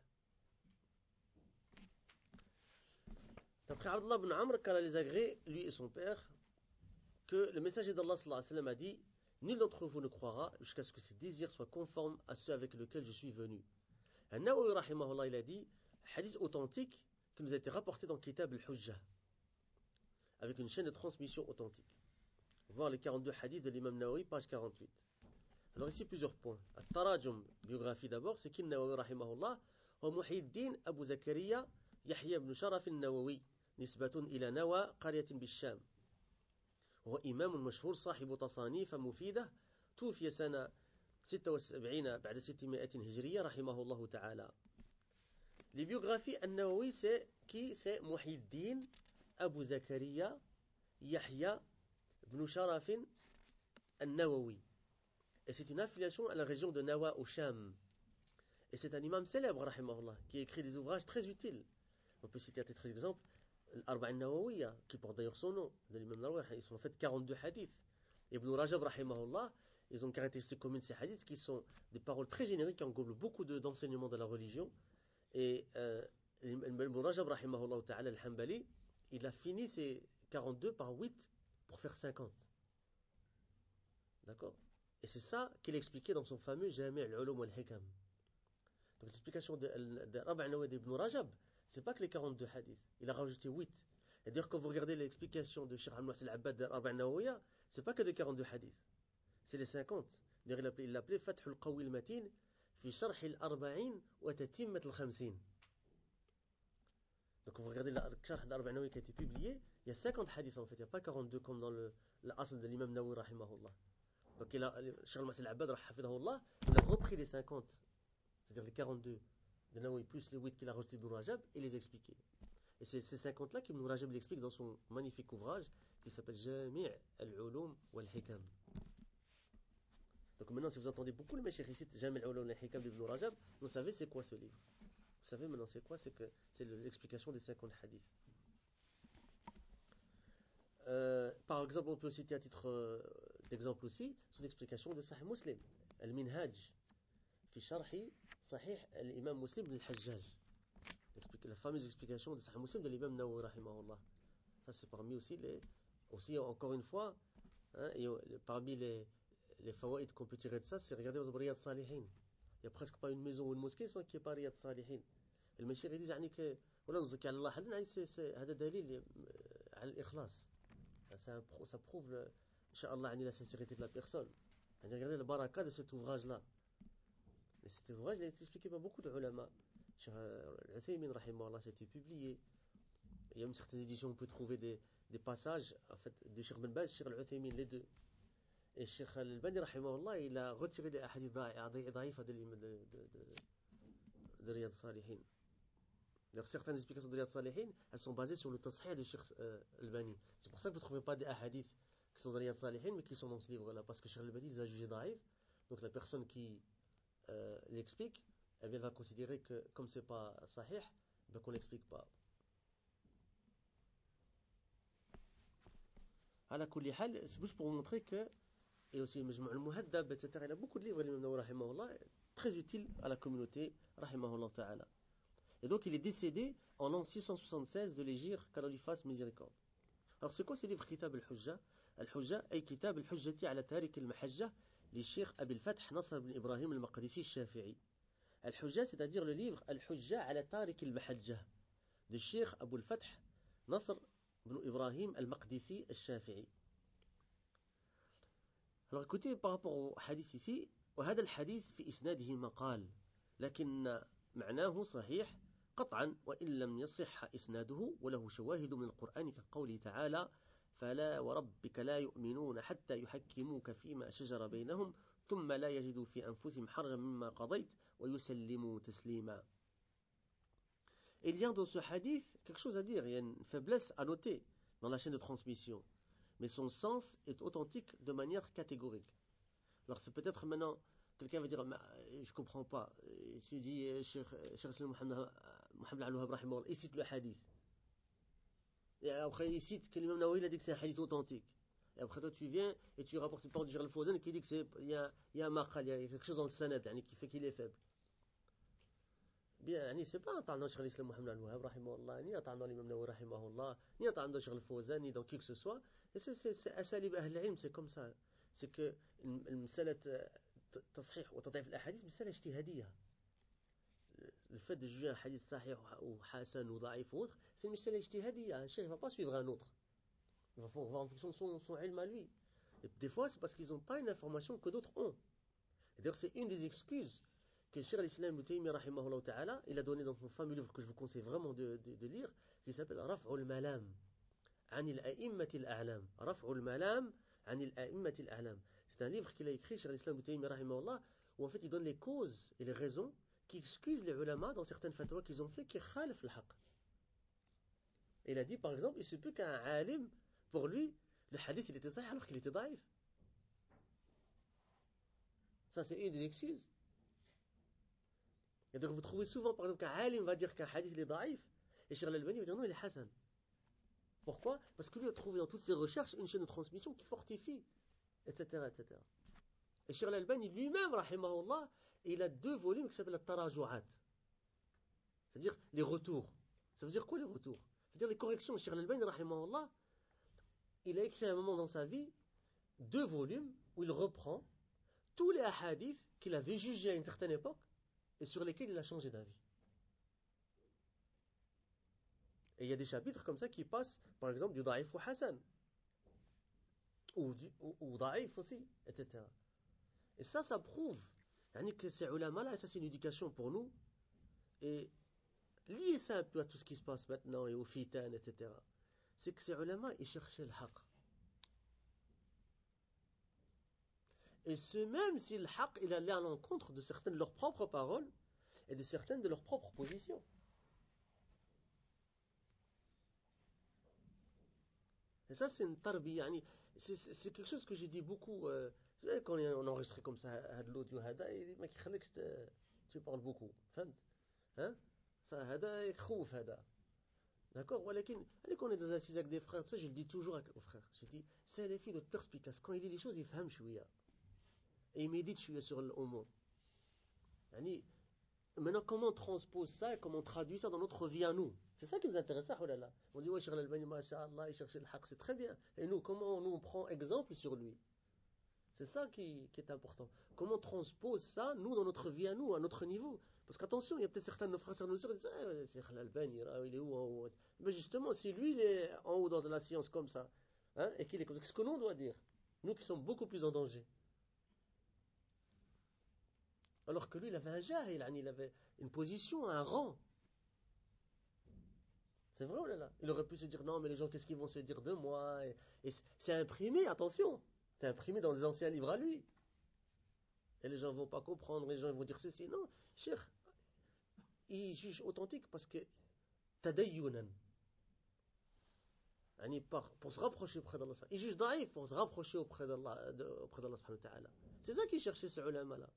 D'après Abdullah ibn Amr, qu'Allah les agrée, lui et son père, que le messager d'Allah sallallahu alayhi wa sallam a dit nul d'entre vous ne croira jusqu'à ce que ses désirs soient conformes à ceux avec lesquels je suis venu. An-Nawawi rahimahullah, il a dit hadith authentique qui nous a été rapporté dans Kitab al-Hujjah avec une chaîne de transmission authentique. Voir les 42 hadiths de l'imam Nawawi, page 48. Alors ici plusieurs points. At-Tarajum, biographie d'abord, c'est qui Nawawi rahimahullah? Muhyiddin Abu Zakaria Yahya ibn Sharaf al-Nawawi نسبة إلى نوى قرية بالشام وهو إمام مشهور صاحب تصانيف مفيدة توفي سنة 76 بعد 600 هجرية رحمه الله تعالى. Les biographies An-Nawawi, c'est qui? C'est Muhyiddin Abu Zakaria Yahya ibn Sharaf al-Nawawi. Et c'est une affiliation à la région de Nawa au Sham. Et c'est un imam célèbre, rahimahullah, qui a écrit des ouvrages très utiles. On peut citer à titre d'exemple l'Arba'a an-Nawawiyya, qui porte d'ailleurs son nom, de l'imam Nawawi. Ils sont en fait 42 hadiths. Ibn Rajab, rahimahullah, ils ont une caractéristique commune de ces hadiths qui sont des paroles très génériques qui englobent beaucoup d'enseignements de la religion. Et Ibn Rajab, rahimahullah ta'ala al-Hanbali, il a fini ces 42 par 8 pour faire 50. D'accord? Et c'est ça qu'il expliquait dans son fameux Jami' al-Ulum wal-Hikam. Donc l'explication de Rab' Nawawi d'Ibn Rajab, c'est pas que les 42 hadiths. Il a rajouté 8. Et d'ailleurs, quand vous regardez l'explication de Cheikh Al-Muhsin Al-Abbad de Rab' Nawawi, c'est pas que des 42 hadiths. C'est les 50. D'ailleurs, il l'appelait Fath al-Qawi al-Matin fi Sharh al-Arba'in wa Tatimmat al-Khamsin. Donc, quand vous regardez le Sharh al-Arba'in Nawawi qui a été publié, il y a 50 hadiths en fait. Il n'y a pas 42 comme dans l'asl de l'imam Nawawi rahimahullah. Donc, Cheikh Al-Muhsin Al-Abbad rahimahullah, il a repris les 50, c'est-à-dire les 42 de Nawawi plus les 8 qu'il a rajouté Ibn Rajab et les expliquer. Et c'est ces 50-là qu'Ibn Rajab l'explique dans son magnifique ouvrage qui s'appelle Jami' al-Ulum wal-Hikam. Donc maintenant, si vous entendez beaucoup le Meshayikh ici, Jami' al-Ulum wal-Hikam d'Ibn Rajab, vous savez c'est quoi ce livre. Vous savez maintenant c'est quoi, c'est l'explication des 50 hadiths. Par exemple, on peut citer à titre d'exemple aussi son explication de Sahih Muslim, Al-Minhaj, fi Sharhi Sahih al-Imam Muslim al-Hajjaj. La fameuse explication de Sahih Muslim de l'imam Nawawi rahimahullah. Ça c'est parmi aussi encore une fois, hein, parmi les fawaïd qu'on peut tirer de ça, c'est regarder aux Riyad Salihin. Il n'y a presque pas une maison ou une mosquée sans qu'il n'y ait pas Riyad Salihin. Et le Meshayikh dit يعني que ولا نزكي على الله حد c'est هذا دليل على الإخلاص. Ça prouve Inch'Allah la sincérité de la personne. Regardez le baraka de cet ouvrage-là. Et cet ouvrage, il a été expliqué par beaucoup de ulama. Cheikh Al-Uthaymin, rahimahullah, ça a été publié. Il y a même certaines éditions où on peut trouver des passages en fait, de Cheikh Ben Baz, Cheikh Al-Uthaymin, les deux. Et Cheikh Al-Albani, rahimahullah, il a retiré les hadiths daïfa de Riyad Salihin. D'ailleurs, certaines explications de Riyad Salihin, elles sont basées sur le tasahih de Cheikh Al-Albani. C'est pour ça que vous ne trouvez pas des hadiths qui sont dans Riyad Salihin, mais qui sont dans ce livre-là. Parce que Cheikh Al-Albani les a jugés daïf. Donc la personne qui l'explique, eh bien, elle va considérer que comme c'est pas sahih, ben, qu'on l'explique pas. Ala kulli hal, c'est juste pour vous montrer que, et aussi Majmu' al-Muhaddab, etc., il y a beaucoup de livres, l'imam Nawawi rahimahullah, très utiles à la communauté, rahimahullah ta'ala. Et donc il est décédé en l'an 676 de l'Hégire, qu'Allah lui fasse miséricorde. Alors c'est quoi ce livre Kitab al-Hujja? Al-Hujja est Kitab al-Hujjati ala Tariq al-Mahajja li Sheikh Abi al-Fath Nasr ibn Ibrahim al-Maqdisi al-Shafi'i. Al-Hujja, c'est-à-dire le livre Al-Hujja ala Tariq al-Mahajja de Sheikh Abu al-Fath Nasr ibn Ibrahim al-Maqdisi al-Shafi'i. Alors écoutez par rapport au hadith ici, وهذا الحديث في إسناده مقال لكن معناه صحيح قطعا وإن لم يصح إسناده وله شواهد من القرآن كقوله تعالى فلا وربك لا يؤمنون حتى يحكموك فيما شجر بينهم ثم لا يجدوا في أنفسهم حرجا مما قضيت ويسلموا تسليما. Il y a dans ce hadith quelque chose à dire, il y a une faiblesse à noter dans la chaîne de transmission, mais son sens est authentique de manière catégorique. Alors c'est peut-être maintenant, quelqu'un va dire, je ne comprends pas, tu dis, Cheikh Islam Mohamed Al-Wahhab rahimahullah, il cite le hadith. Et après il cite que l'imam Nawawi a dit que c'est un hadith authentique. Et après toi tu viens et tu rapportes une parole de Cheikh Al-Fawzan qui dit qu'il y a un maqal, il y a quelque chose dans le sanad qui fait qu'il est faible. Bien, c'est pas en attendant Cheikh Islam Mohamed Al-Wahhab rahimahullah, ni en attendant l'imam Nawawi rahimahullah, ni en attendant Cheikh Al-Fawzan, ni dans qui que ce soit. Et c'est asalib ahl al-ilm, c'est comme ça. C'est que المسألة تصحيح وتضعيف الأحاديث مسألة اجتهادية. Le fait de juger un hadith sahih ou hasan ou daif ou autre, c'est une مسألة اجتهادية. Un cheikh ne va pas suivre un autre. Il va voir en fonction de son ilm à lui. Et des fois, c'est parce qu'ils n'ont pas une information que d'autres ont. Et d'ailleurs, c'est une des excuses que Cheikh al-Islam Ibn Taymiyyah rahimahullah ta'ala, il a donné dans son fameux livre que je vous conseille vraiment de lire, qui s'appelle Raf'ul Malam عن الأئمة الأعلام. Raf'ul Malam عن الأئمة الأعلام. C'est un livre qu'il a écrit, Cheikh al-Islam Ibn Taymiyyah rahimahullah, où en fait il donne les causes et les raisons qui excusent les ulama dans certaines fatwas qu'ils ont fait qui khalif le haqq. Et il a dit par exemple, il se peut qu'un alim, pour lui, le hadith il était sahih alors qu'il était daif. Ça c'est une des excuses. Et donc vous trouvez souvent par exemple qu'un alim va dire qu'un hadith il est daif et Cheikh al-Albani va dire non il est hasan. Pourquoi? Parce que lui a trouvé dans toutes ses recherches une chaîne de transmission qui fortifie, etc. etc. Et Cheikh al-Albani lui-même, rahimahullah, il a 2 volumes qui s'appellent la Taraju'at. C'est-à-dire les retours. Ça veut dire quoi les retours? C'est-à-dire les corrections de Cheikh al-Albani, rahimahullah. Il a écrit à un moment dans sa vie 2 volumes où il reprend tous les hadiths qu'il avait jugés à une certaine époque et sur lesquels il a changé d'avis. Et il y a des chapitres comme ça qui passent, par exemple, du da'if au hasan, ou da'if aussi, etc. Et ça prouve que ces ulama-là, et ça c'est une éducation pour nous, et lié ça un peu à tout ce qui se passe maintenant, et au fitan, etc. C'est que ces ulama, ils cherchaient le haqq. Et ce même si le haqq, il allait à l'encontre de certaines de leurs propres paroles, et de certaines de leurs propres positions. Et ça, c'est une tarbiya. C'est quelque chose que j'ai dit beaucoup. Vous savez, quand on enregistre comme ça l'audio, il m'a dit que tu parles beaucoup. فهمت? Hein? Ça, هذا يخوف هذا. D'accord? ولكن, quand on est dans un assise avec des frères, ça, je le dis toujours aux frères. Je dis, c'est les filles de perspicace. Quand il dit les choses, il faham chouïa. Et il médite chouïa sur l'homo. Maintenant, comment on transpose ça et comment on traduit ça dans notre vie à nous? C'est ça qui nous intéresse, oh là là. On dit, ouais, Cheikh Al-Albani, masha'Allah, il cherche le haqq, c'est très bien. Et nous, comment on prend exemple sur lui? C'est ça qui est important. Comment on transpose ça, nous, dans notre vie à nous, à notre niveau? Parce qu'attention, il y a peut-être certains de nos frères et nos sœurs qui disent, Cheikh Al-Albani, il est où en haut? Mais justement, si lui, il est en haut dans la science comme ça, hein, et qu'il est comme ça, qu'est-ce que nous, on doit dire? Nous qui sommes beaucoup plus en danger. Alors que lui, il avait un jahil, il avait une position, un rang. C'est vrai ou là? Il aurait pu se dire, non, mais les gens, qu'est-ce qu'ils vont se dire de moi? Et c'est imprimé, attention. C'est imprimé dans les anciens livres à lui. Et les gens ne vont pas comprendre, les gens vont dire ceci. Non, Cheikh, il juge authentique parce que tadayyunan. Pour se rapprocher auprès d'Allah. Il juge daïf pour se rapprocher auprès d'Allah subhanahu wa ta'ala. C'est ça qu'il cherchait ce ulama-là.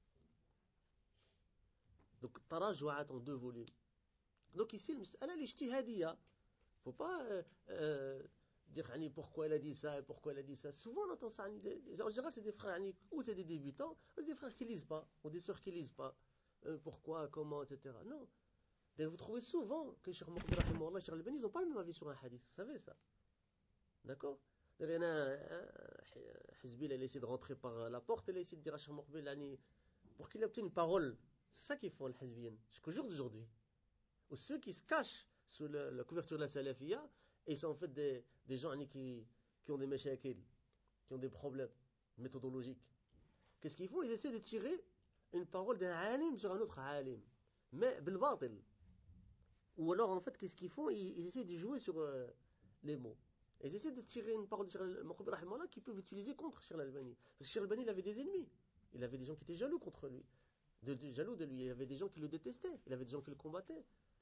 Donc, Taraju'at en 2 volumes. Donc ici, elle a l'ijtihadiyya. Il ne faut pas dire pourquoi elle a dit ça et pourquoi elle a dit ça. Souvent, on entend ça. En général, c'est des frères, ou c'est des débutants, ou c'est des frères qui ne lisent pas, ou des sœurs qui ne lisent pas. Pourquoi, comment, etc. Non. Donc, vous trouvez souvent que Cheikh Mokhbi, rahimahullah, Cheikh Al-Albani, ils n'ont pas le même avis sur un hadith. Vous savez ça? D'accord? Il y en a un Hizbi, il a essayé de rentrer par la porte, il a essayé de dire à Cheikh Mokhbi, pour qu'il obtienne une parole. C'est ça qu'ils font, les Hizbiyin, jusqu'au jour d'aujourd'hui. Ou ceux qui se cachent sous la couverture de la salafiyya, et ils sont en fait des gens qui ont des mashakil, qui ont des problèmes méthodologiques. Qu'est-ce qu'ils font? Ils essaient de tirer une parole d'un alim sur un autre alim. Mais bil batil. Ou alors, en fait, qu'est-ce qu'ils font? Ils essaient de jouer sur les mots. Ils essaient de tirer une parole de Cheikh Al-Mokhbi rahimahullah qu'ils peuvent utiliser contre Cheikh Al-Albani. Parce que Cheikh Al-Albani, il avait des ennemis. Il avait des gens qui étaient jaloux contre lui. Jaloux de lui. Il y avait des gens qui le détestaient. Il avait des gens qui le combattaient.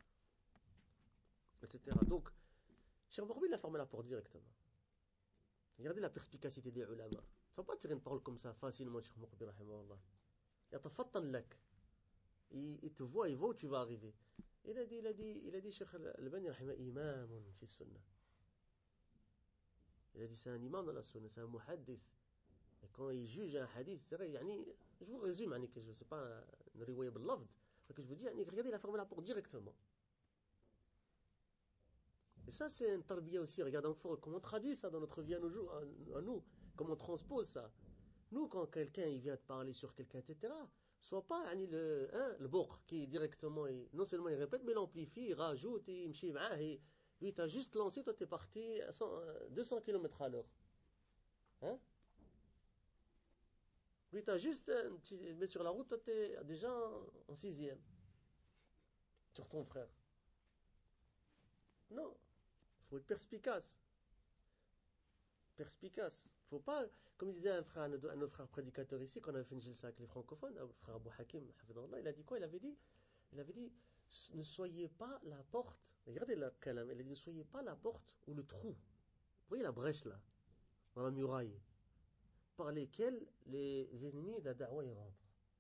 Etc. Donc, Cheikh Mokhbi, il a fermé la porte directement. Regardez la perspicacité des ulama. Il ne faut pas tirer une parole comme ça facilement, Cheikh Mokhbi rahimahullah. Yatafattan lak. Il te voit, il voit où tu vas arriver. Il a dit, Cheikh Al-Albani rahimahullah, imamun fi sunnah. Il a dit, c'est un imam dans la sunna, c'est un muhaddith. Et quand il juge un hadith, je vous résume, que je ne sais pas une riwaya bil-lafz, que je vous dis, regardez, il a fermé la porte directement. Et ça, c'est un tarbiya aussi. Regardez encore comment on traduit ça dans notre vie à nous. Comment on transpose ça. Nous, quand quelqu'un il vient te parler sur quelqu'un, etc., soit pas le bokh qui directement, non seulement il répète, mais il amplifie, il rajoute, il m'chit ma'ah, lui, t'as juste lancé, toi, t'es parti à 200 km à l'heure. Hein? Lui, t'as juste mis sur la route, toi, t'es déjà en 6e. Sur ton frère. Non. Il faut être perspicace. Faut pas, comme il disait un de nos frères prédicateurs ici, quand on avait fait une gilsa avec les francophones, le frère Abou Hakim, il a dit quoi? Il avait dit, ne soyez pas la porte, regardez la kalam, il a dit, ne soyez pas la porte ou le trou. Vous voyez la brèche là, dans la muraille, par lesquelles les ennemis de la da'wa y rentrent.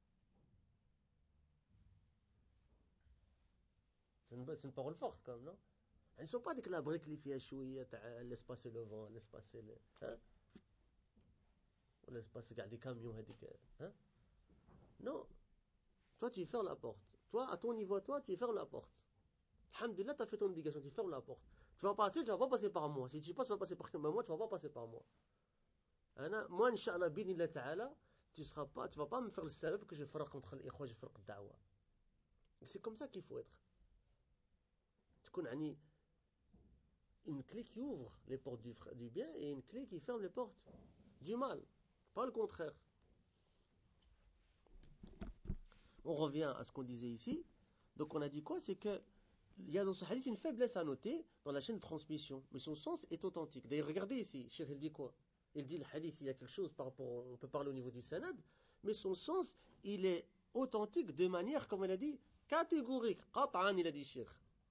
C'est une parole forte quand même, non? Ils ne sont pas avec la brique qui fait chouïa, laisse passer le vent, laisse passer le. Hein? Ou laisse passer des camions. Hein? Non. Toi, tu fermes la porte. Toi, à ton niveau, tu fermes la porte. Alhamdulillah, tu as fait ton obligation, tu fermes la porte. Tu vas pas passer par moi. Si tu passes, tu vas passer par moi, tu vas pas passer par moi. Moi, Inch'Allah, binillah ta'ala, tu vas pas me faire le sabab que je ferai contre l'ikhwa, je ferai le da'wa. C'est comme ça qu'il faut être. Tu connais une clé qui ouvre les portes du bien et une clé qui ferme les portes du mal. Pas le contraire. On revient à ce qu'on disait ici. Donc on a dit quoi? C'est que il y a dans ce hadith une faiblesse à noter dans la chaîne de transmission. Mais son sens est authentique. D'ailleurs, regardez ici, Cheikh, il dit quoi? Il dit le hadith, il y a quelque chose par rapport, on peut parler au niveau du sanad, mais son sens, il est authentique de manière, comme il a dit, catégorique. Qat'an, il a dit Cheikh.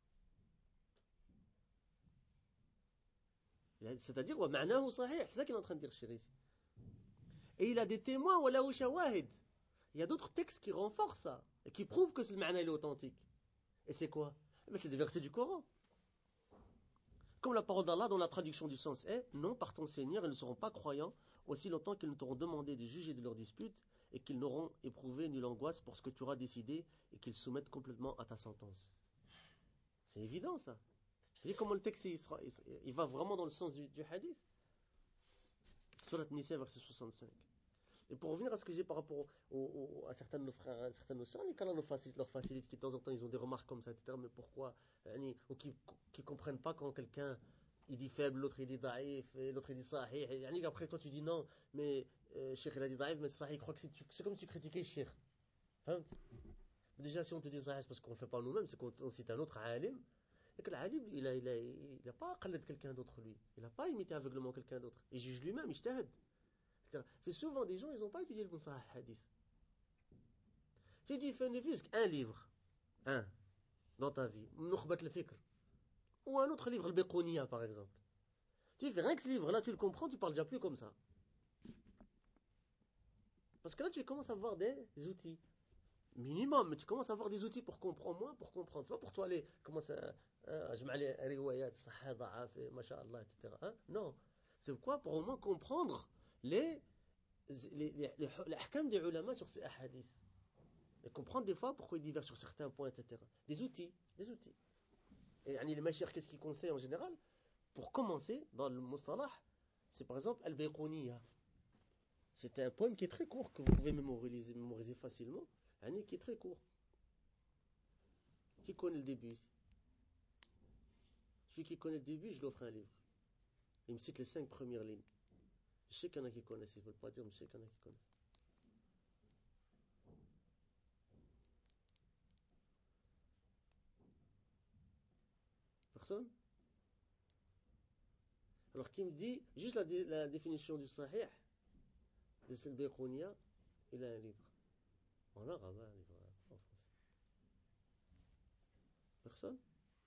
C'est-à-dire, wa ma'nahu sahih. C'est ça qu'il est en train de dire Cheikh ici. Et il a des témoins, wa lahu shawahid. Il y a d'autres textes qui renforcent ça, et qui prouvent que le ma'na est authentique. Et c'est quoi? C'est des versets du Coran. Comme la parole d'Allah dont la traduction du sens est: non, par ton Seigneur, ils ne seront pas croyants aussi longtemps qu'ils ne t'auront demandé de juger de leurs disputes et qu'ils n'auront éprouvé nulle angoisse pour ce que tu auras décidé et qu'ils soumettent complètement à ta sentence. C'est évident ça. Vous voyez comment le texte il va vraiment dans le sens du hadith. Surat Nisa, verset 65. Et pour revenir à ce que j'ai par rapport à certains de nos frères, à certaines de nos sœurs, qu'Allah leur facilite, qui de temps en temps ils ont des remarques comme ça, etc. Mais pourquoi, ou qui comprennent pas quand quelqu'un il dit faible, l'autre il dit daïf, et l'autre il dit sahih, et après toi tu dis non, mais Cheikh il a dit daïf, mais sahih, il croit que c'est comme si tu critiquais Cheikh. Déjà si on te dit sahih, c'est parce qu'on ne le fait pas nous-mêmes, c'est qu'on cite un autre alim, et que l'alim il a pas qalad quelqu'un d'autre lui, il n'a pas imité aveuglement quelqu'un d'autre, il juge lui-même, il ijtahad. C'est souvent des gens, ils n'ont pas étudié le bon Sahih Hadith. Si tu fais un livre, dans ta vie, Nukhbat al-Fikr, ou un autre livre, al-Biqouniya par exemple. Tu fais rien que ce livre-là, tu le comprends, tu parles déjà plus comme ça. Parce que là, tu commences à avoir des outils. Minimum, mais tu commences à avoir des outils pour comprendre moins, pour comprendre. C'est pas pour toi aller commencer à je m'allais à riwayat, sahih, da'af, masha'Allah, etc. Non. C'est quoi? Pour au moins comprendre les ahkam des ulama sur ces hadiths. Et comprendre des fois pourquoi ils divergent sur certains points, etc. Des outils. Et les mashayikh, qu'est-ce qu'ils conseillent en général? Pour commencer, dans le mustalah, c'est par exemple Al-Bayqouniya. C'est un poème qui est très court, que vous pouvez mémoriser facilement. Qui est très court. Qui connaît le début? Celui qui connaît le début, je lui offre un livre. Il me cite les 5 premières lignes. Je sais qu'il y en a qui connaissent, ils ne veulent pas dire, mais je sais qu'il y en a qui connaissent. Personne? Alors qui me dit, juste la définition du sahih, de ce Bayqouniya, il a un livre. En arabe, un livre en français. Personne?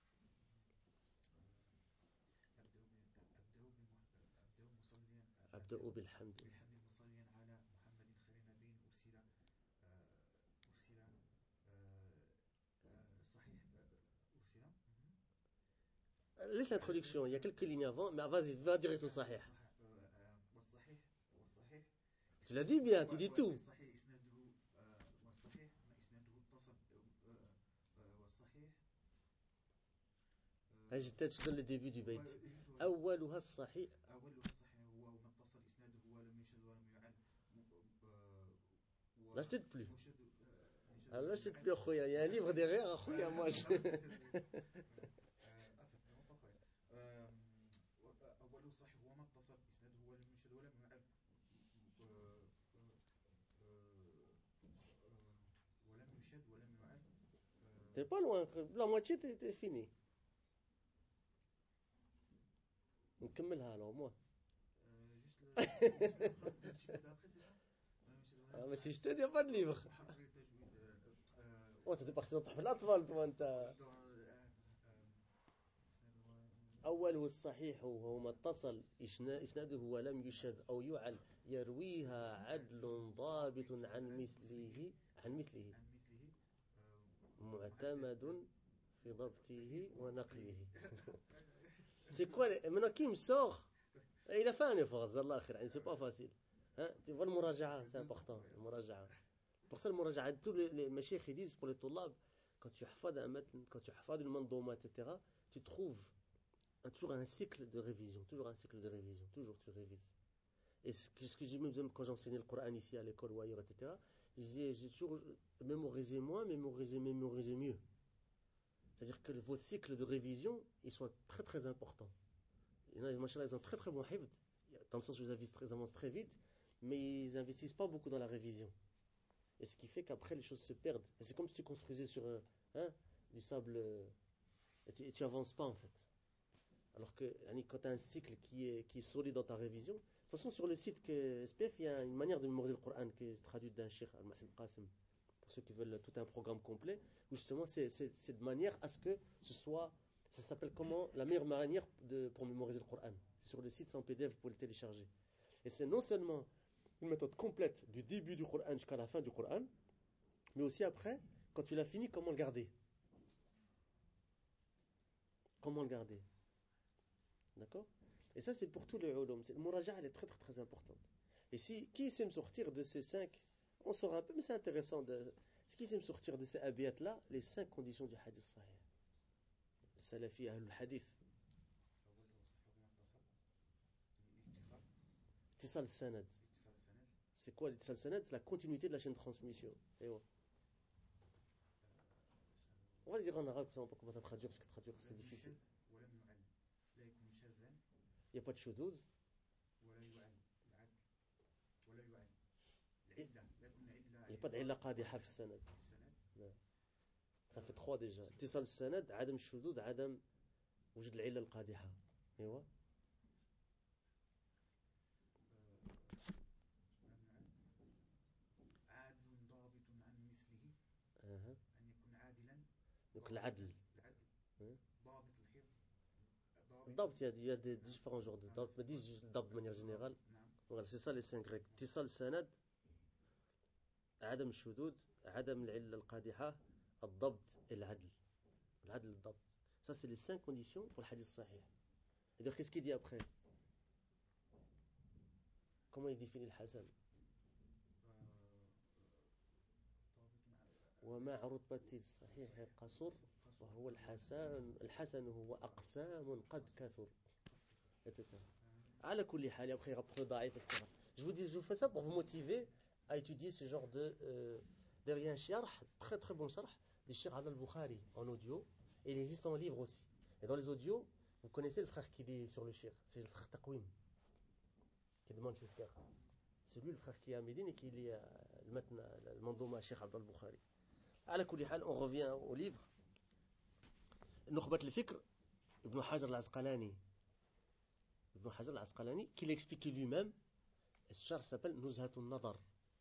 أبدأ بالحمد مصليا على محمد خير نبي أرسل صحيح أرسل. Laisse l'introduction, il y a quelques lignes avant, mais vas-y, va direct au sahih. Tu l'as dit bien, tu dis tout. Je te donne le début du bayt. أولها الصحيح. هو ما اتصل إسناده ولم يشد ولم يعن. لا je t'aide plus. Alors je t'aide plus أخويا. Il y a un livre derrière أخويا moi. أسف أوله صحيح هو ما اتصل إسناده ولم يشد ولم يعن. ولم يشد ولم يعن. T'es pas loin, la moitié t'es fini. نكملها alors moi. Mais si je te dis, il n'y a pas de livre. Oh, t'es parti dans ta plateforme, toi. أوله الصحيح وهو ما اتصل إسناده ولم يشذ أو يعل يرويها عدل ضابط عن مثله معتمد في ضبطه ونقله. C'est quoi maintenant qui me sort? Il a fait un effort, Allah khair, c'est pas facile. Tu vois le muraja'a, c'est important, le muraja'a. Pour ça le muraja'a, tous les mashayikh disent pour les tullab, quand tu hafad un matn, quand tu hafad une mandouma, etc., tu trouves toujours un cycle de révision, toujours tu révises. Et ce que j'ai même quand j'enseignais le Coran ici à l'école ou ailleurs, etc., je disais, j'ai toujours mémorisé moins, mémorisé mieux. C'est-à-dire que vos cycles de révision, ils soient très très importants. Il y en a, machallah, ils ont très très bon hifd, dans le sens où ils avancent très vite, mais ils investissent pas beaucoup dans la révision. Et ce qui fait qu'après les choses se perdent. Et c'est comme si tu construisais sur du sable, et tu avances pas en fait. Alors que quand tu as un cycle qui est solide dans ta révision, de toute façon sur le site que SPF, il y a une manière de mémoriser le Coran qui est traduite d'un Cheikh Al-Masim Qasim, pour ceux qui veulent tout un programme complet, où justement c'est de manière à ce que ce soit, ça s'appelle comment, la meilleure manière pour mémoriser le Coran. C'est sur le site, c'est en PDF, vous pouvez le télécharger. Et c'est non seulement une méthode complète du début du Coran jusqu'à la fin du Coran, mais aussi après, quand tu l'as fini, comment le garder. Comment le garder. D'accord? Et ça, c'est pour tous les ulum. Le muraja, elle est très très très importante. Et qui sait me sortir de ces 5, on sort un peu, mais c'est intéressant, qui sait me sortir de ces abiyat-là, les 5 conditions du hadith sahih. Le salafi, ahlul hadith. Ittisal sanad. C'est quoi l'ittisal sanad? C'est la continuité de la chaîne de transmission. Et ouais. On va le dire en arabe, on commence à traduire, parce que traduire c'est difficile. Il n'y a pas de shudud. Il n'y a pas d'illa qadiha fi sanad. Ça fait 3 déjà. Ittisal sanad, adam shudud, adam wujud l'illa al-qadiha. Et ouais. Donc l'adl. Dabt, il y a des différents genres de dabt, mais dis dabt de manière générale. Voilà, c'est ça les 5 règles. Ittisal sanad, adam shudud, adam l'illa al-qadiha, الضبط et l'adl. L'adl, الضبط. Ça, c'est les 5 conditions pour le hadith sahih. Et donc, qu'est-ce qu'il dit après? Comment il définit le hasan? ومع رتبة الصحيح قصر وهو الحسن هو أقسام قد كثر etc. على كل حال après il reprend ضعيف etc. Je vous fais ça pour vous motiver à étudier ce genre derrière un sharh, très très bon sharh du Cheikh al-Bukhari en audio, et il existe en livre aussi. Et dans les audios, vous connaissez le frère qui est sur le Cheikh, c'est le frère Taqwim qui est de Manchester. C'est lui le frère qui est à Médine et qui lit le mandouma Cheikh al-Bukhari. على كل حال, on revient au livre. نخبة الفكر, Ibn Hajar al-Asqalani, qui l'explique lui-même. Ce char s'appelle Nuzhatun Nadar.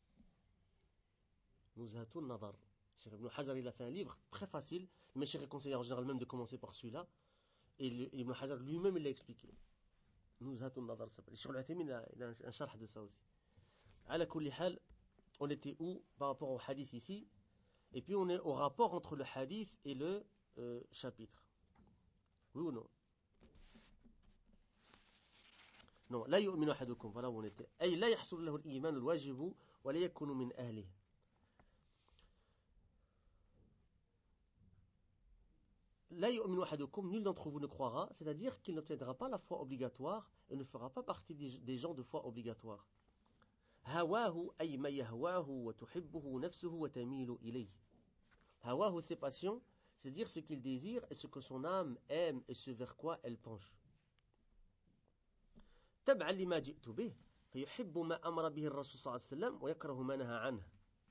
Nuzhatun Nadar. Cheikh Ibn Hajar, il a fait un livre très facile, mais Cheikh conseille en général même de commencer par celui-là. Et Ibn Hajar lui-même, il l'a expliqué. Nuzhatun Nadar s'appelle. Cheikh Al-Uthaymin, il a un charh de ça aussi. على كل حال, on était où par rapport au hadith ici? Et puis on est au rapport entre le hadith et le chapitre. Oui ou non? Non, لا يؤمن أحدكم, voilà où on était. أي لا يحصل له الإيمان الواجب ولا يكون من أهله. لا يؤمن أحدكم, nul d'entre vous ne croira, c'est-à-dire qu'il n'obtiendra pas la foi obligatoire et ne fera pas partie des gens de foi obligatoire. هواه أي ما يهواه وتحبه نفسه وتميل إليه. هواه, ses passions, c'est dire ce qu'il désire et ce que son âme aime et ce vers quoi elle penche. تبعا لما جئت به فيحب ما أمر به الرسول صلى الله عليه وسلم ويكره ما نهى عنه.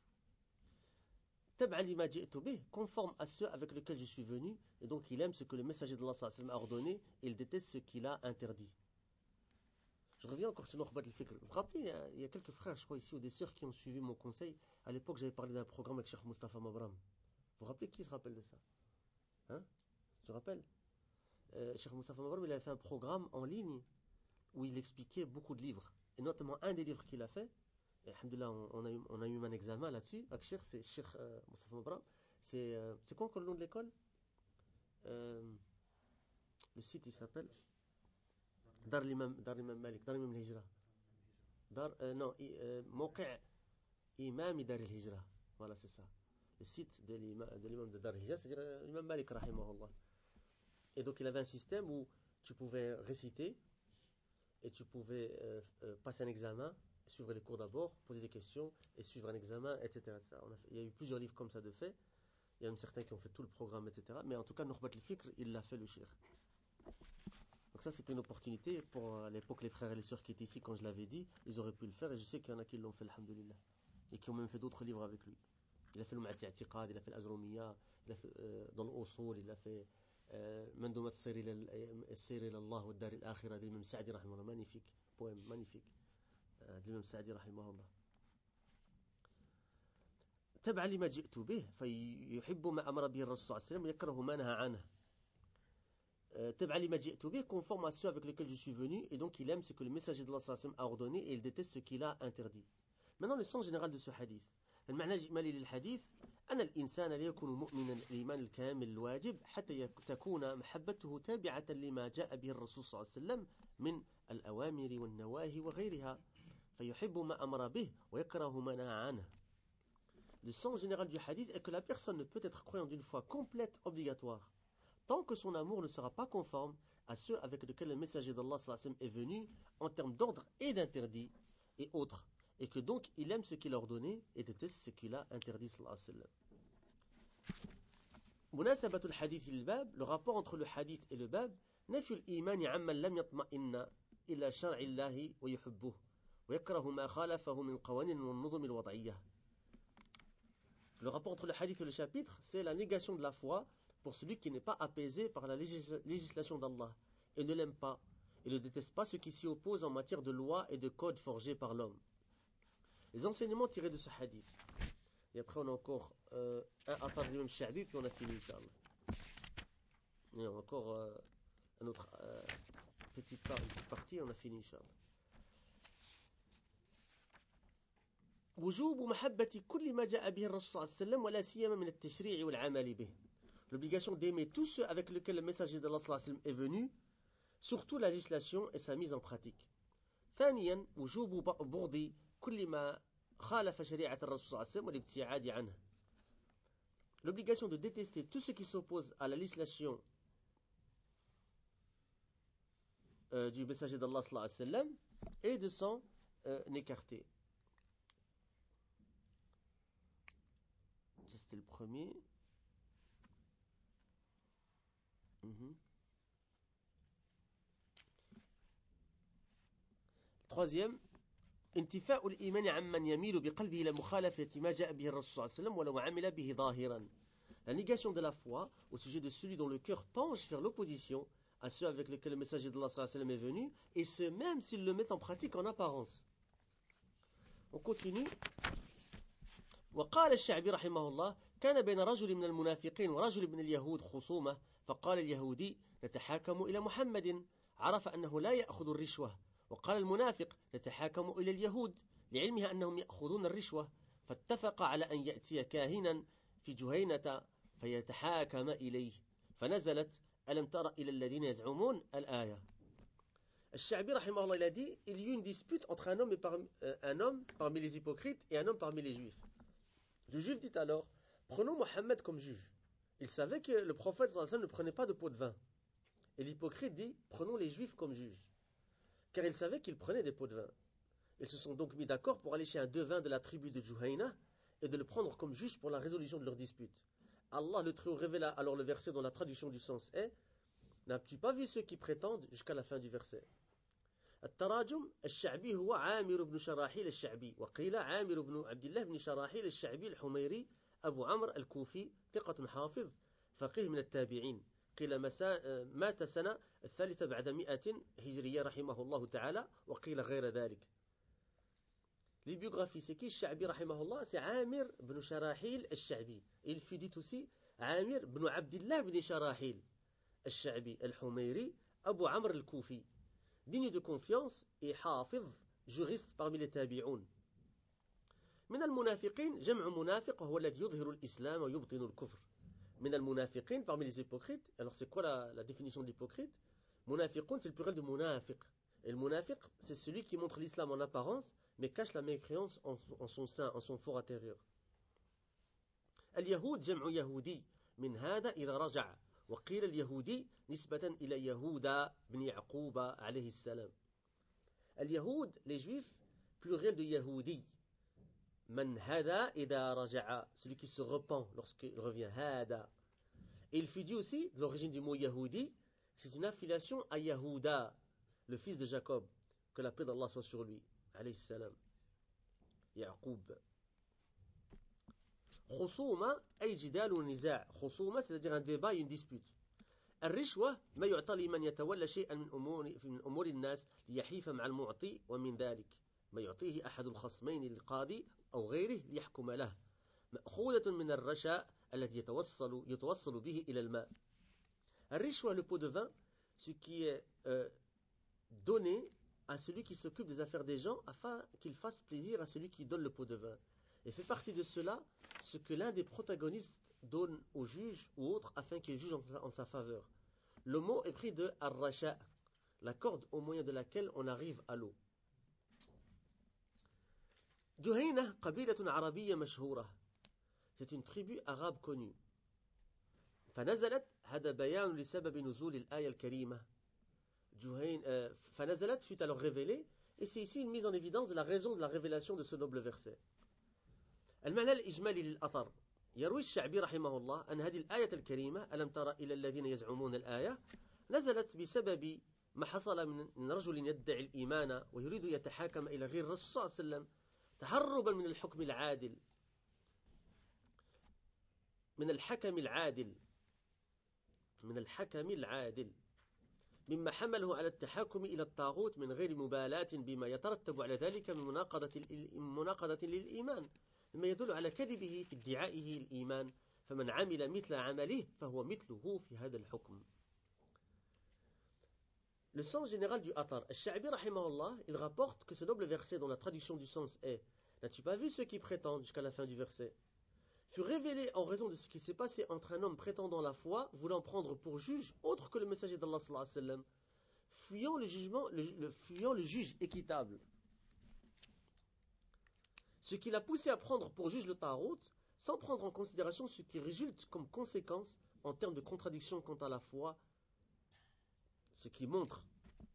تبعا لما جئت به, conforme à ceux avec lesquels je suis venu, et donc il aime ce que le messager d'Allah صلى الله عليه وسلم a ordonné et il déteste ce qu'il a interdit. Je reviens encore sur Nukhbat al-Fikr. Vous vous rappelez, il y a quelques frères, je crois ici, ou des sœurs qui ont suivi mon conseil. À l'époque, j'avais parlé d'un programme avec Cheikh Mustafa Mabram. Vous vous rappelez, qui se rappelle de ça? Hein? Je rappelle. Cheikh Mustafa Mabram, il avait fait un programme en ligne où il expliquait beaucoup de livres. Et notamment un des livres qu'il a fait, et alhamdoulilah, on a eu un examen là-dessus, avec Cheikh, c'est Cheikh Mustafa Mabram. C'est quoi encore le nom de l'école? Le site, il s'appelle Dar l'imam Malik, Dar l'imam al-Hijra. موقع إمام دار الهجرة. Voilà, c'est ça. Le site de l'imam de Dar al-Hijra, c'est-à-dire l'imam Malik, rahimahullah. Et donc, il avait un système où tu pouvais réciter, et tu pouvais passer un examen, suivre les cours d'abord, poser des questions et suivre un examen, etc. Il y a eu plusieurs livres comme ça de fait. Il y a même certains qui ont fait tout le programme, etc. Mais en tout cas, Nukhbat al-Fikr, il l'a fait le cheikh. Donc ça, c'était une opportunité pour à l'époque les frères et les sœurs qui étaient ici, quand je l'avais dit, ils auraient pu le faire et je sais qu'il y en a qui l'ont fait, alhamdoulilah. Et qui ont même fait d'autres livres avec lui. Il a fait le Ma'ati I'tiqad, il a fait l'Azrumiya, il a fait dans l'Usul, il a fait Mandumat Sir ila Allah wa Dar al-Akhirah d'Imam Sa'di rahimahullah, magnifique, poème magnifique d'Imam Sa'di rahimahullah. تبع لما جئت به فيحب ما أمر به الرسول صلى الله عليه وسلم ويكره ما نهى عنه. تبع لما جئت به, conforme à ceux avec lesquels je suis venu, et donc il aime ce que le messager de Allah صلى الله عليه وسلم a ordonné et il déteste ce qu'il a interdit. Maintenant le sens général de ce hadith. المعنى الإجمالي للحديث أن الإنسان لا يكون مؤمنا الإيمان الكامل الواجب حتى تكون محبته تابعة لما جاء به الرسول صلى الله عليه وسلم من الأوامر والنواهي وغيرها فيحب ما أمر به ويكره ما نهى عنه. Le sens général du hadith est que la personne ne peut être croyante d'une foi complète obligatoire tant que son amour ne sera pas conforme à ceux avec lesquels le messager d'Allah sallallahu alayhi wa sallam est venu en termes d'ordre et d'interdit et autres, et que donc il aime ce qu'il a ordonné et déteste ce qu'il a interdit sallallahu alayhi wa sallam. Munasabatul hadith lil bab, le rapport entre le hadith et le bab, nafyul imani amman lam yatma'inna ila shar'i Allahi wa yuhibbuhu wa yakrahu ma khalafahu min qawanin wa nuzum al wad'iyyah. Le rapport entre le hadith et le chapitre, c'est la négation de la foi pour celui qui n'est pas apaisé par la législation d'Allah et ne l'aime pas et ne déteste pas ce qui s'y oppose en matière de lois et de codes forgés par l'homme. Les enseignements tirés de ce hadith. Et après on a encore un athar d'Imam Sha'bi, puis on a fini, Inch'Allah. Et on a encore un autre petite partie, on a fini, Inch'Allah. وجوب محبة كل ما جاء به الرسول صلى الله عليه وسلم ولا سيما من التشريع والعمل به. L'obligation d'aimer tous ceux avec lesquels le messager d'Allah صلى الله عليه وسلم est venu, surtout la législation et sa mise en pratique. ثانيا وجوب بغض كل ما خالف شريعة الرسول صلى الله عليه وسلم والابتعاد عنه. L'obligation de détester tout ce qui s'oppose à la législation du messager d'Allah صلى الله عليه وسلم et de s'en écarter. Ça, c'était le premier. Troisième, انتفاء الإيمان عمن يميل بقلبه إلى مخالفة ما جاء به الرسول صلى الله عليه وسلم ولو عمل به ظاهرا. La négation de la foi au sujet de celui dont le cœur penche vers l'opposition à ceux avec lesquels le messager d'Allah صلى الله عليه وسلم est venu, et ce même s'il le met en pratique en apparence. On continue. وقال الشعبي رحمه الله كان بين رجل من المنافقين ورجل من اليهود خصومة فقال اليهودي نتحاكم إلى محمد عرف أنه لا يأخذ الرشوة وقال المنافق نتحاكم إلى اليهود لعلمها أنهم يأخذون الرشوة فاتفق على أن يأتي كاهنا في جهينة فيتحاكم إليه فنزلت ألم تر إلى الذين يزعمون الآية. الشعبي رحمه الله il a dit il y eut une dispute entre un homme parmi les hypocrites et un homme parmi les juifs. Le juif dit alors, prenons Mohammed comme juge. Il savait que le prophète sallallahu alayhi wa sallam ne prenait pas de pot de vin. Et l'hypocrite dit, prenons les juifs comme juges. Car il savait qu'ils prenaient des pots de vin. Ils se sont donc mis d'accord pour aller chez un devin de la tribu de Juhayna et de le prendre comme juge pour la résolution de leur dispute. Allah le Très-Haut révéla alors le verset dont la traduction du sens est, n'as-tu pas vu ceux qui prétendent jusqu'à la fin du verset? التراجم الشعبي هو عامر بن شراحيل الشعبي وقيل عامر بن عبد الله بن شراحيل الشعبي الحميري أبو عمرو الكوفي ثقة حافظ فقيه من التابعين قيل مات سنة 3 بعد 100 هجرية رحمه الله تعالى وقيل غير ذلك. Les biographies, c'est qui الشعبي رحمه الله? C'est عامر بن شراحيل الشعبي. Il fut dit aussi عامر بن عبد الله بن شراحيل الشعبي الحميري أبو عمرو الكوفي. digne de confiance et حافظ, juriste parmi les tabi'un. من المنافقين جمع منافق وهو الذي يظهر الإسلام ويبطن الكفر. من المنافقين parmi les hypocrites. Alors c'est quoi la définition de l'hypocrite? Munafiqun, c'est le pluriel de munafiq. Et le munafiq, c'est celui qui montre l'islam en apparence mais cache la mécréance en son sein, en son fort intérieur. اليهود جمع يهودي من هذا إذا رجع. وقيل اليهودي نسبة إلى يهوذا بن يعقوب عليه السلام. Al-Yahoud, les juifs, pluriel de Yahoudi. Man hada ida raja'a, celui qui se repent lorsqu'il revient. Hada. Et il fut dit aussi, de l'origine du mot Yahoudi, c'est une affiliation à Yahuda, le fils de Jacob, que la paix d'Allah soit sur lui. Alayhi salam. Yaqub. Khusuma ay jidal ou niza'. Khusuma, c'est-à-dire un débat et une dispute. الرشوة ما يعطى لمن يتولى شيئا من أمور الناس ليحيف مع المعطي ومن ذلك ما يعطيه أحد الخصمين للقاضي أو غيره ليحكم له مأخوذة من الرشاء الذي يتوصل به إلى الماء. الرشوة, le pot de vin, ce qui est donné à celui qui s'occupe des affaires des gens afin qu'il fasse plaisir à celui qui donne le pot de vin. Et fait partie de cela ce que l'un des protagonistes donne au juge ou autre afin qu'il juge en sa faveur. Le mot est pris de ar-rasha, la corde au moyen de laquelle on arrive à l'eau. Juhayna qabilatun arabiyya mashhura. C'est une tribu arabe connue. فنزلت هذا بيان لسبب نزول الآية الكريمة. فنزلت fut alors révélée, et c'est ici une mise en évidence de la raison de la révélation de ce noble verset. المعنى الإجمالي للأثر. يروي الشعبي رحمه الله أن هذه الآية الكريمة ألم تر إلى الذين يزعمون الآية نزلت بسبب ما حصل من رجل يدعي الإيمان ويريد يتحاكم إلى غير الرسول صلى الله عليه وسلم تهربا من الحكم العادل من الحكم العادل مما حمله على التحاكم إلى الطاغوت من غير مبالاة بما يترتب على ذلك من مناقضة للإيمان مما يدل على كذبه في ادعائه الإيمان فمن عمل مثل عمله فهو مثله في هذا الحكم. Le sens général du Athar, Al-Sha'bi rahimahullah, il rapporte que ce noble verset dont la traduction du sens est « N'as-tu pas vu ceux qui prétendent » jusqu'à la fin du verset fut révélé en raison de ce qui s'est passé entre un homme prétendant la foi, voulant prendre pour juge autre que le messager d'Allah sallallahu alayhi wa sallam, fuyant le juge équitable. Ce qui l'a poussé à prendre pour juge le Tarout, sans prendre en considération ce qui résulte comme conséquence en termes de contradiction quant à la foi, ce qui montre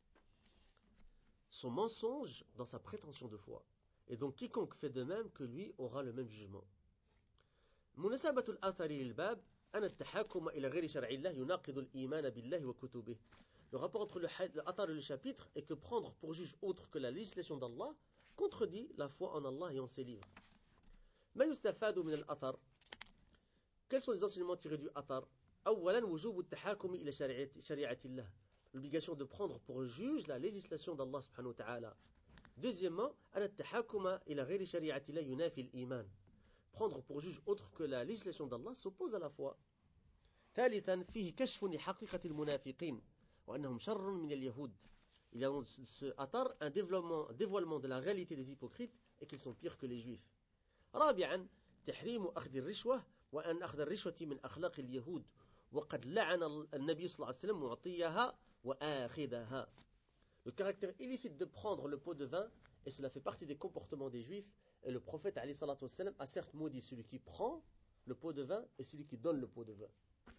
son mensonge dans sa prétention de foi. Et donc quiconque fait de même que lui aura le même jugement. مناسبة الآثار للباب أن التحاكم إلى غير شرع الله يناقض الإيمان بالله وكتبه. Le rapport entre le Athar et le chapitre est que prendre pour juge autre que la législation d'Allah contredit la foi en Allah et en ses livres. ما يستفاد من الأثر. Quels sont les enseignements tirés du Athar? أولا وجوب التحاكم إلى شريعة الله. L'obligation de prendre pour juge la législation d'Allah subhanahu wa ta'ala. Deuxièmement, أن التحاكم إلى غير شريعة الله ينافي الإيمان. Prendre pour juge autre que la législation d'Allah s'oppose à la foi. ثالثا فيه كشف لحقيقة المنافقين وأنهم شر من اليهود. Il y a dans ce Athar un dévoilement de la réalité des hypocrites et qu'ils sont pires que les juifs. رابعا تحريم أخذ الرشوة وأن أخذ الرشوة من أخلاق اليهود وقد لعن النبي صلى الله عليه وسلم معطيها وآخذها. Le caractère illicite de prendre le pot de vin, et cela fait partie des comportements des juifs, et le prophète alayhi salatu wassalam a certes maudit celui qui prend le pot de vin et celui qui donne le pot de vin.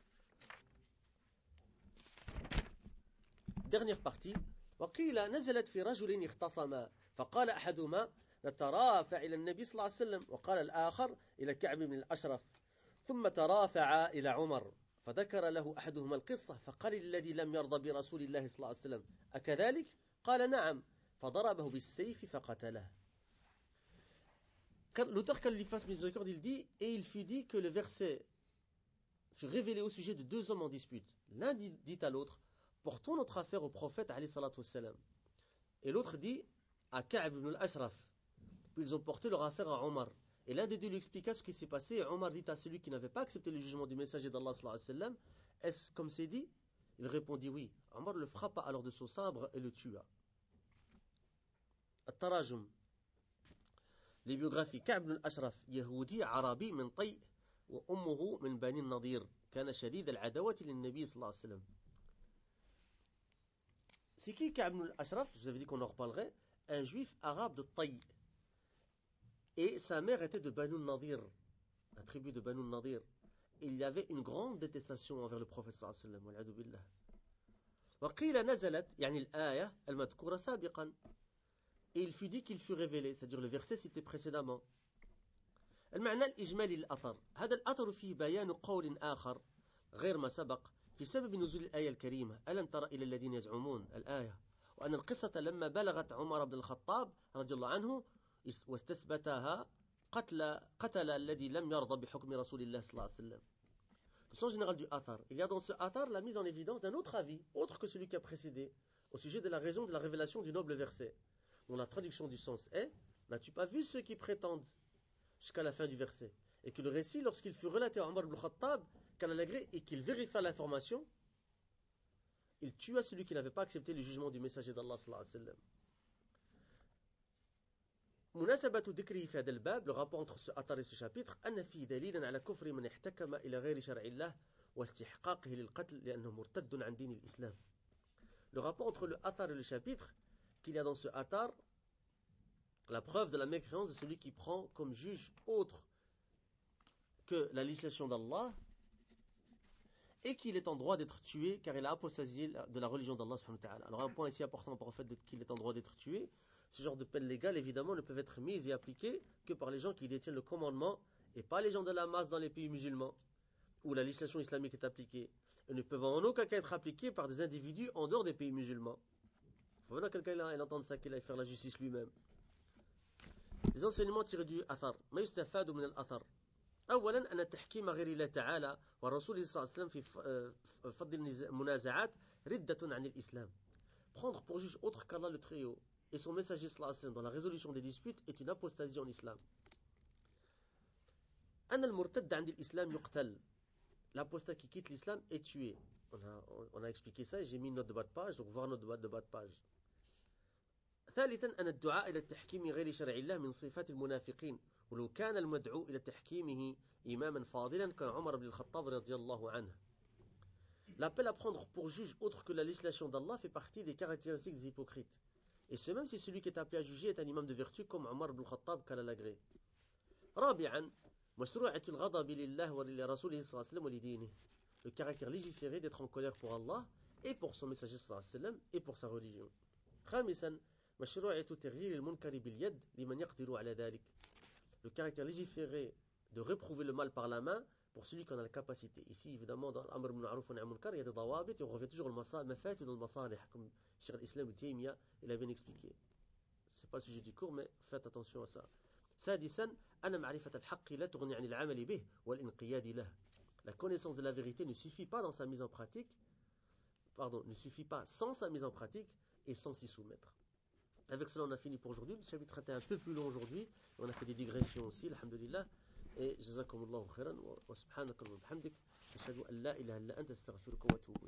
Dernière partie. وقيل نزلت في رجل اختصما فقال أحدهما نترافع إلى النبي صلى الله عليه وسلم وقال الآخر إلى كعب بن الأشرف ثم ترافع إلى عمر فذكر له أحدهما القصة فقال الذي لم يرضى برسول الله صلى الله عليه وسلم أكذلك؟ قال نعم فضربه بالسيف فقتله. L'auteur qu'elle lui fasse miséricorde, il dit, et il fut dit que le verset fut révélé au sujet de deux hommes en dispute. L'un dit à l'autre, portons notre affaire au prophète alayhi salatu wassalam. Et l'autre dit à Ka'b ibn al-Ashraf. Puis ils ont porté leur affaire à Omar. Et l'un des deux lui expliqua ce qui s'est passé. Et Omar dit à celui qui n'avait pas accepté le jugement du messager d'Allah sallallahu alayhi wa sallam, est-ce comme c'est dit? Il répondit oui. Omar le frappa alors de son sabre et le tua. At-Tarajum. Les biographies. Ka'b ibn al-Ashraf, Yahudi, Arabi, min Tay, wa ummuhu min Bani al-Nadir. Kana shadid al-adawati lin-Nabi sallallahu alayhi wa sallam. C'est qui Ka'b ibn al-Ashraf? Je vous avais dit qu'on en reparlerait. Un juif arabe de Tay. Et sa mère était de Banu al-Nadir, la tribu de Banu al-Nadir. Il y avait une grande détestation envers le prophète sallallahu alayhi wa sallam. Wal'adu billah. وقيل نزلت يعني الآية المذكورة سابقا. et il fut dit qu'il fut révélé, c'est-à-dire le verset cité précédemment. المعنى الإجمالي للأثر هذا الأثر فيه بيان قول آخر غير ما سبق في سبب نزول الآية الكريمة ألم تر إلى الذين يزعمون الآية وأن القصة لما بلغت عمر بن الخطاب رضي الله عنه واستثبتها قتل الذي لم يرضى بحكم رسول الله صلى الله عليه وسلم. Le sens général du athar. Il y a dans ce athar la mise en évidence d'un autre avis, autre que celui qui a précédé, au sujet de la raison de la révélation du noble verset, dont la traduction du sens est « N'as-tu pas vu ceux qui prétendent » jusqu'à la fin du verset. Et que le récit, lorsqu'il fut relaté à Omar ibn Khattab, qu'à l'agré et qu'il vérifia l'information, il tua celui qui n'avait pas accepté le jugement du messager d'Allah sallallahu alayhi wa sallam. مناسبة ذكره في هذا الباب, le rapport entre ce athar et ce chapitre, أن فيه دليلا على كفر من احتكم إلى غير شرع الله واستحقاقه للقتل لأنه مرتد عن دين الإسلام. Le rapport entre le athar et le chapitre, qu'il y a dans ce athar, la preuve de la mécréance de celui qui prend comme juge autre que la législation d'Allah et qu'il est en droit d'être tué car il a apostasié de la religion d'Allah subhanahu wa ta'ala. Alors un point ici important par le fait qu'il est en droit d'être tué, ce genre de peines légales évidemment ne peuvent être mises et appliquées que par les gens qui détiennent le commandement et pas les gens de la masse dans les pays musulmans où la législation islamique est appliquée. Elles ne peuvent en aucun cas être appliquées par des individus en dehors des pays musulmans. Il faut vraiment que quelqu'un entende ça, qu'il aille faire la justice lui-même. Les enseignements tirés du athar. ما يستفاد من الأثر. أولا أن تحكيم غير الله تعالى ورسوله صلى الله عليه وسلم في فضل المنازعات ردة عن الإسلام. Prendre pour juge autre qu'Allah le Très-Haut et son messager sallallahu alayhi wa sallam dans la résolution des disputes est une apostasie en islam. أن المرتد عن الإسلام يقتل. L'apostat qui quitte l'islam est tué. On a expliqué ça et j'ai mis une note de bas de page, donc voir notre note de bas de page. ثالثا أن الدعاء إلى التحكيم غير شرع الله من صفات المنافقين ولو كان المدعو إلى تحكيمه إماما فاضلا كعمر بن الخطاب رضي الله عنه. L'appel à prendre pour juge autre que la législation d'Allah fait partie des caractéristiques des hypocrites. Et ce même si celui qui est appelé à juger est un imam de vertu comme Omar ibn al-Khattab qu'Allah l'agrée. رابعا مشروعة الغضب لله ولرسوله صلى الله عليه وسلم ولدينه. Le caractère légiféré d'être en colère pour Allah et pour son messager صلى الله عليه وسلم et pour sa religion. خامسا مشروعية تغيير المنكر باليد لمن يقدر على ذلك. Le caractère légiféré de réprouver le mal par la main pour celui qui en a la capacité. Ici, évidemment, dans l'Amr bil Ma'ruf wa Nahy anil Munkar, il y a des dawabit et on revient toujours au mafasid al masalih, comme Cheikh al-Islam Ibn Taymiyyah, il a bien expliqué. Ce n'est pas le sujet du cours, mais faites attention à ça. سادسا أن معرفة الحق لا تغني عن العمل به والانقياد له. La connaissance de la vérité ne suffit pas dans sa mise en pratique, ne suffit pas sans sa mise en pratique et sans s'y soumettre. Avec cela, on a fini pour aujourd'hui. Le chapitre était un peu plus long aujourd'hui. On a fait des digressions aussi, alhamdulillah. Et jazakumullahu khairan wa subhanakallahumma wa bihamdik ashhadu an la ilaha illa anta astaghfiruka wa atubu